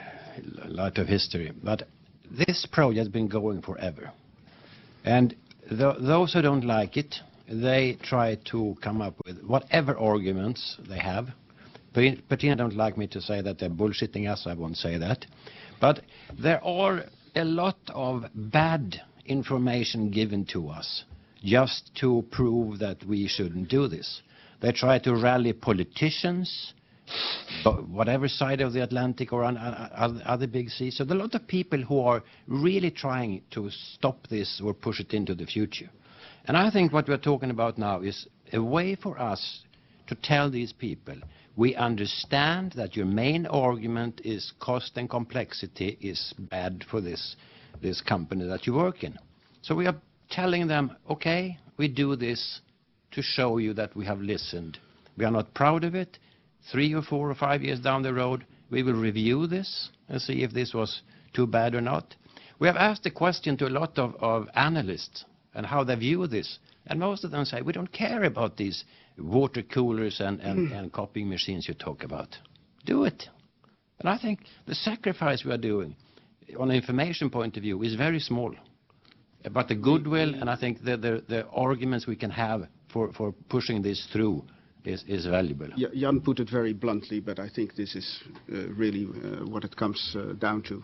S10: light of history, but this project has been going forever. And th those who don't like it, they try to come up with whatever arguments they have. Bettina don't like me to say that they're bullshitting us, I won't say that. But there are a lot of bad information given to us just to prove that we shouldn't do this. They try to rally politicians, whatever side of the Atlantic or on other big seas. So there are a lot of people who are really trying to stop this or push it into the future. And I think what we're talking about now is a way for us to tell these people, we understand that your main argument is cost and complexity is bad for this, this company that you work in. So we are telling them, okay, we do this to show you that we have listened. We are not proud of it. Three or four or five years down the road, we will review this and see if this was too bad or not. We have asked the question to a lot of, of analysts and how they view this. And most of them say, we don't care about these water coolers and, and, and copying machines you talk about. Do it. And I think the sacrifice we are doing on an information point of view is very small. But the goodwill and I think the, the, the arguments we can have for, for pushing this through is, is valuable.
S1: Jan put it very bluntly, but I think this is uh, really uh, what it comes uh, down to.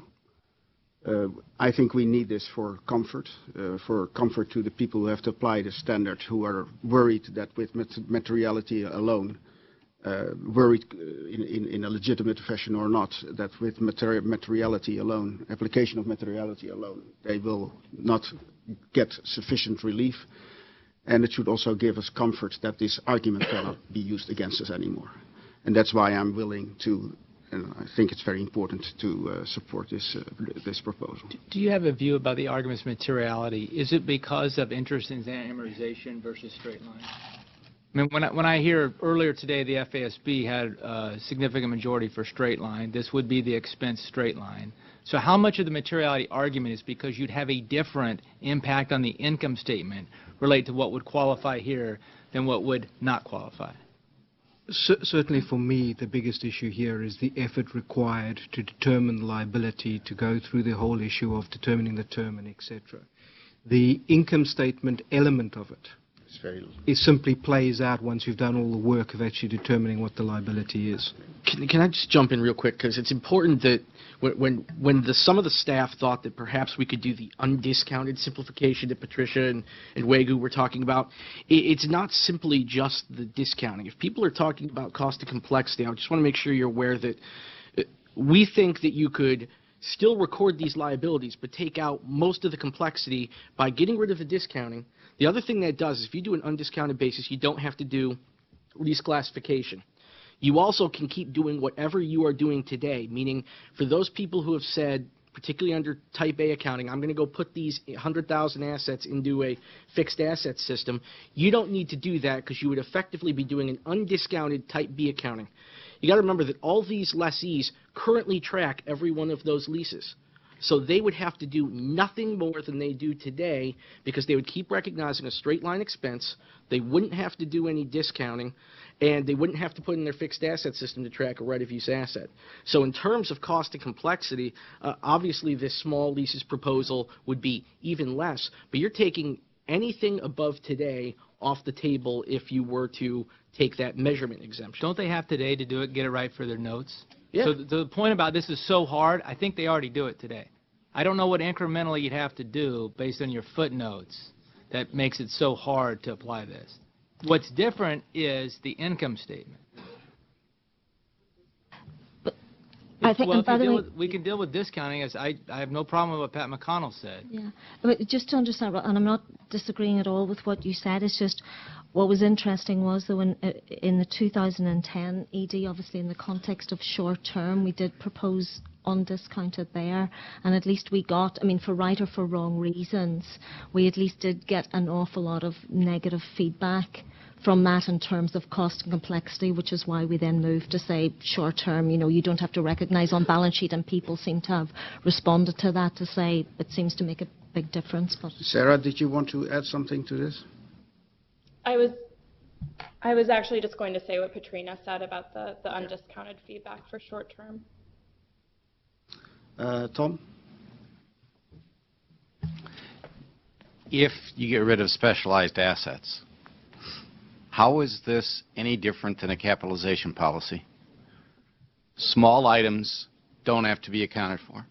S1: Uh, I think we need this for comfort, uh, for comfort to the people who have to apply the standard, who are worried that with materiality alone, uh, worried in, in, in a legitimate fashion or not, that with materi materiality alone, application of materiality alone, they will not get sufficient relief. And it should also give us comfort that this argument cannot be used against us anymore. And that's why I'm willing to, and I think it's very important to uh, support this, uh, this proposal.
S12: Do you have a view about the argument's materiality? Is it because of interest in amortization versus straight line? I mean, when I, when I hear earlier today the F A S B had a significant majority for straight line, this would be the expense straight line. So how much of the materiality argument is because you'd have a different impact on the income statement relate to what would qualify here than what would not qualify?
S20: C- certainly for me, the biggest issue here is the effort required to determine the liability, to go through the whole issue of determining the term and et cetera. The income statement element of it
S1: It's very
S20: it simply plays out once you've done all the work of actually determining what the liability is.
S21: Can, can I just jump in real quick? Because it's important that when, when, when the, some of the staff thought that perhaps we could do the undiscounted simplification that Patricia and, and Wegu were talking about, it, it's not simply just the discounting. If people are talking about cost of complexity, I just want to make sure you're aware that uh, we think that you could still record these liabilities, but take out most of the complexity by getting rid of the discounting. The other thing that does is if you do an undiscounted basis, you don't have to do lease classification. You also can keep doing whatever you are doing today, meaning for those people who have said, particularly under Type A accounting, I'm going to go put these one hundred thousand assets into a fixed asset system, you don't need to do that because you would effectively be doing an undiscounted Type B accounting. You got to remember that all these lessees currently track every one of those leases. So they would have to do nothing more than they do today because they would keep recognizing a straight line expense, they wouldn't have to do any discounting, and they wouldn't have to put in their fixed asset system to track a right-of-use asset. So in terms of cost and complexity, uh, obviously this small leases proposal would be even less, but you're taking anything above today off the table if you were to take that measurement exemption.
S12: Don't they have today to do it, get it right for their notes?
S21: Yeah.
S12: So th- the point about this is so hard, I think they already do it today. I don't know what incrementally you'd have to do based on your footnotes that makes it so hard to apply this. What's different is the income statement.
S19: I think,
S12: well,
S19: and by
S12: if you
S19: the
S12: deal
S19: way,
S12: with, we can deal with discounting. As I, I have no problem with what Pat McConnell said.
S19: yeah, but just to understand, and I'm not disagreeing at all with what you said. It's just what was interesting was that when uh, in the two thousand ten E D, obviously in the context of short term, we did propose undiscounted there, and at least we got, I mean, for right or for wrong reasons, we at least did get an awful lot of negative feedback from that in terms of cost and complexity, which is why we then moved to say short term, you know, you don't have to recognise on balance sheet, and people seem to have responded to that to say it seems to make a big difference. But
S1: Sarah, did you want to add something to this?
S2: I was I was actually just going to say what Patrina said about the, the undiscounted feedback for short term.
S1: Uh, Tom?
S5: If you get rid of specialized assets, how is this any different than a capitalization policy? Small items don't have to be accounted for.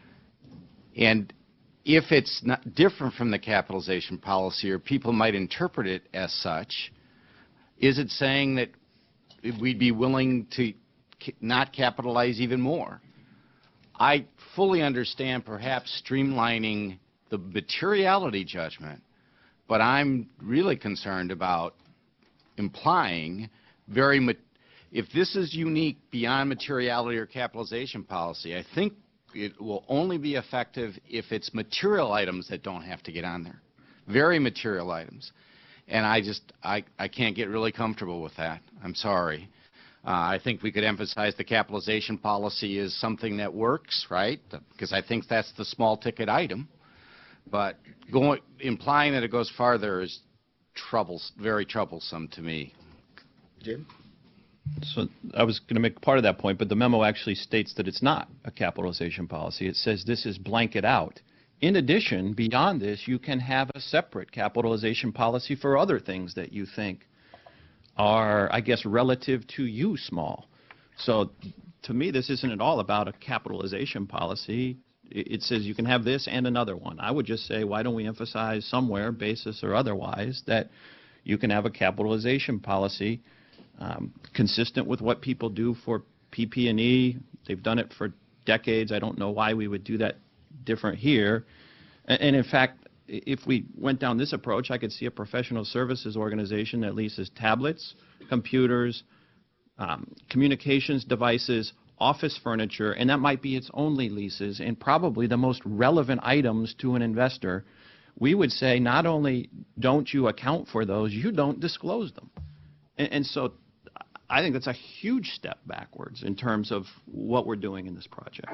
S5: And if it's not different from the capitalization policy, or people might interpret it as such, is it saying that we'd be willing to not capitalize even more? I fully understand perhaps streamlining the materiality judgment, but I'm really concerned about implying very, ma- if this is unique beyond materiality or capitalization policy, I think it will only be effective if it's material items that don't have to get on there. Very material items. And I just, I, I can't get really comfortable with that. I'm sorry. Uh, I think we could emphasize the capitalization policy is something that works, right? Because I think that's the small ticket item. But going, implying that it goes farther is troubles, very troublesome to me.
S1: Jim?
S7: So I was going to make part of that point, but the memo actually states that it's not a capitalization policy. It says this is blanket out. In addition, beyond this, you can have a separate capitalization policy for other things that you think are, I guess, relative to you small. So to me, this isn't at all about a capitalization policy. It, it says you can have this and another one. I would just say, why don't we emphasize somewhere, basis or otherwise, that you can have a capitalization policy um, consistent with what people do for P P and E. They've done it for decades. I don't know why we would do that different here. And, and in fact, if we went down this approach, I could see a professional services organization that leases tablets, computers, um, communications devices, office furniture, and that might be its only leases and probably the most relevant items to an investor. We would say not only don't you account for those, you don't disclose them. And, and so I think that's a huge step backwards in terms of what we're doing in this project.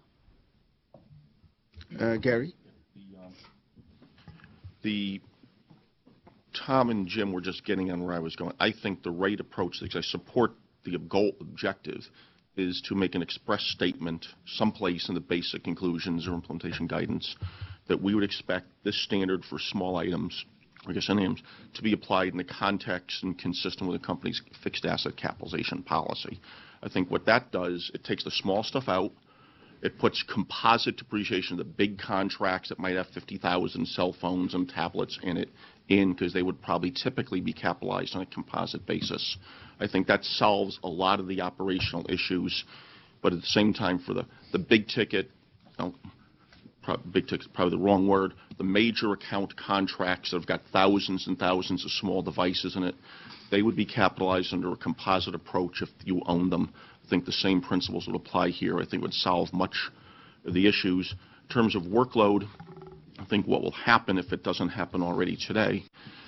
S1: Uh, Gary?
S11: The Tom and Jim were just getting on where I was going. I think the right approach, because I support the goal objective, is to make an express statement someplace in the basic conclusions or implementation guidance that we would expect this standard for small items, I guess any items, to be applied in the context and consistent with the company's fixed asset capitalization policy. I think what that does, it takes the small stuff out. It puts composite depreciation of the big contracts that might have fifty thousand cell phones and tablets in it in, because they would probably typically be capitalized on a composite basis. I think that solves a lot of the operational issues, but at the same time, for the, the big ticket, oh, big ticket is probably the wrong word, the major account contracts that have got thousands and thousands of small devices in it, they would be capitalized under a composite approach if you own them. I think the same principles would apply here. I think would solve much of the issues. In terms of workload, I think what will happen, if it doesn't happen already today,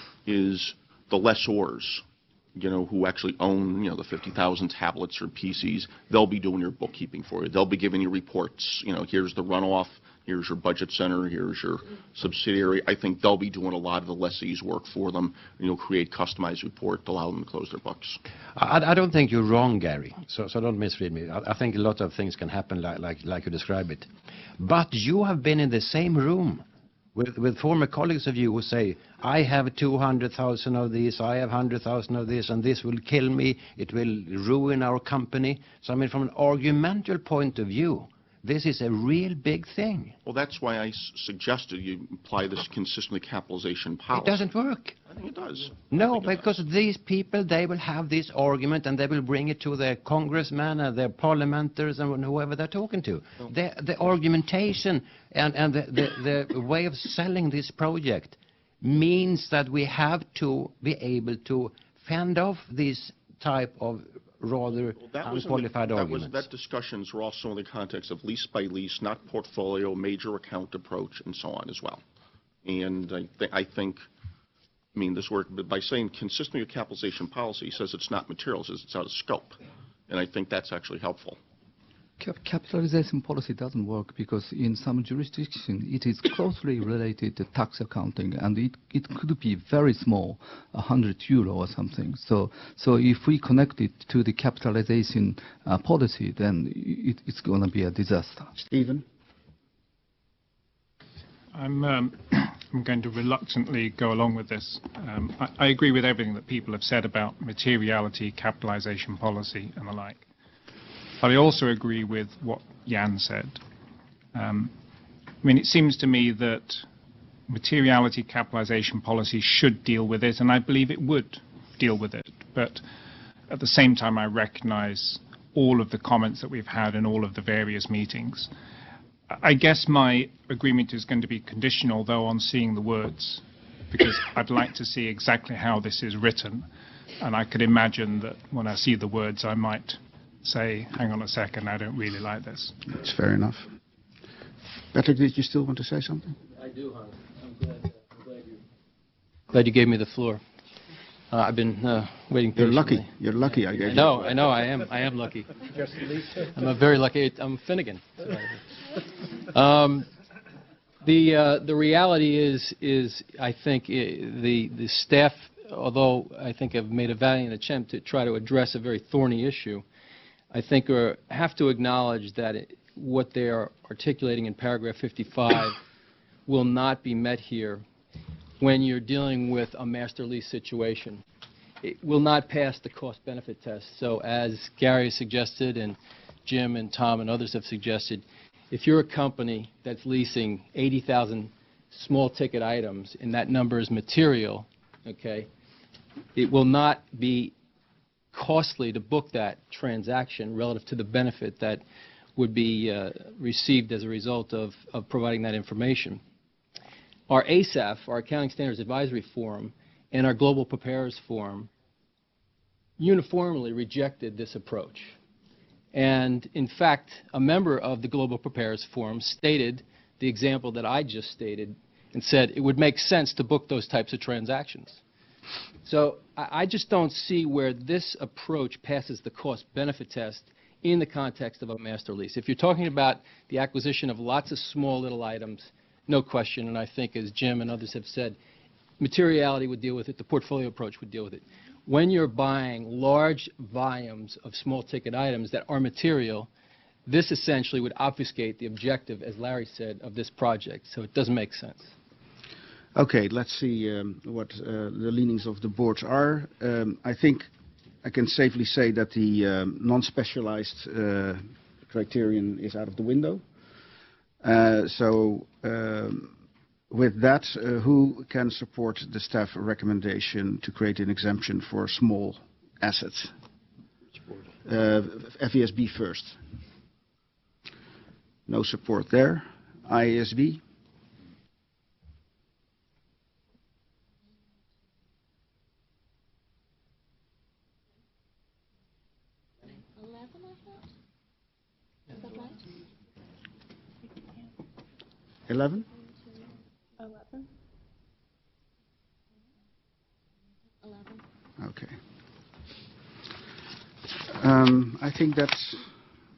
S11: is the lessors, you know, who actually own, you know, the fifty thousand tablets or P Cs, they'll be doing your bookkeeping for you. They'll be giving you reports. You know, here's the runoff, here's your budget center, here's your subsidiary. I think they'll be doing a lot of the lessees' work for them, and you'll create customized report to allow them to close their books.
S10: I, I don't think you're wrong, Gary, so, so don't misread me. I, I think a lot of things can happen like, like, like you describe it. But you have been in the same room with, with former colleagues of you who say, I have two hundred thousand of these, I have one hundred thousand of this, and this will kill me, it will ruin our company. So I mean, from an argumental point of view, this is a real big thing.
S11: Well, that's why I s suggested you apply this consistently capitalization policy.
S10: It doesn't work.
S11: I think it does.
S10: No, because these people, they will have this argument and they will bring it to their congressmen and their parliamentarians and whoever they're talking to.
S11: Oh.
S10: The, the argumentation and, and the, the, the way of selling this project means that we have to be able to fend off this type of rather
S11: Well, that was in
S10: unqualified
S11: the, that
S10: arguments.
S11: Was, that discussions were also in the context of lease by lease, not portfolio, major account approach, and so on as well. And I, th I think, I mean, this work, but by saying consistently with capitalization policy, says it's not material, says it's out of scope. And I think that's actually helpful.
S3: Cap capitalization policy doesn't work because in some jurisdictions it is closely related to tax accounting, and it, it could be very small, one hundred euro or something. So, so if we connect it to the capitalization uh, policy, then it, it's going to be a disaster.
S1: Stephen?
S22: I'm, um, I'm going to reluctantly go along with this. Um, I, I agree with everything that people have said about materiality, capitalization policy, and the like. But I also agree with what Jan said. Um, I mean, it seems to me that materiality capitalization policy should deal with it, and I believe it would deal with it. But at the same time, I recognize all of the comments that we've had in all of the various meetings. I guess my agreement is going to be conditional, though, on seeing the words, because I'd like to see exactly how this is written. And I could imagine that when I see the words, I might say, hang on a second, I don't really like this.
S1: That's fair enough. Patrick, did you still want to say something?
S13: I do, Hans. I'm glad, uh, I'm glad you... Glad you gave me the floor. Uh, I've been uh, waiting
S1: You're
S13: patiently.
S1: lucky. You're lucky I gave you.
S13: No, I know, I am. I am lucky. I'm a very lucky. I'm Finnegan. Um, the uh, the reality is is I think I the the staff, although I think have made a valiant attempt to try to address a very thorny issue, I think are, have to acknowledge that it, what they are articulating in paragraph fifty-five will not be met here when you're dealing with a master lease situation. It will not pass the cost-benefit test. So as Gary suggested and Jim and Tom and others have suggested, if you're a company that's leasing eighty thousand small-ticket items and that number is material, okay, it will not be costly to book that transaction relative to the benefit that would be uh, received as a result of, of providing that information. Our A S A F, our Accounting Standards Advisory Forum, and our Global Preparers Forum uniformly rejected this approach. And in fact, a member of the Global Preparers Forum stated the example that I just stated and said it would make sense to book those types of transactions. So I, I just don't see where this approach passes the cost-benefit test in the context of a master lease. If you're talking about the acquisition of lots of small little items, no question, and I think as Jim and others have said, materiality would deal with it, the portfolio approach would deal with it. When you're buying large volumes of small-ticket items that are material, this essentially would obfuscate the objective, as Larry said, of this project. So it doesn't make sense.
S1: Okay, let's see um, what uh, the leanings of the boards are. Um, I think I can safely say that the um, non-specialized uh, criterion is out of the window. Uh, so um, with that, uh, who can support the staff recommendation to create an exemption for small assets? Uh, F E S B first. No support there. I A S B. Eleven?
S2: Eleven.
S1: Okay. Um, I think that's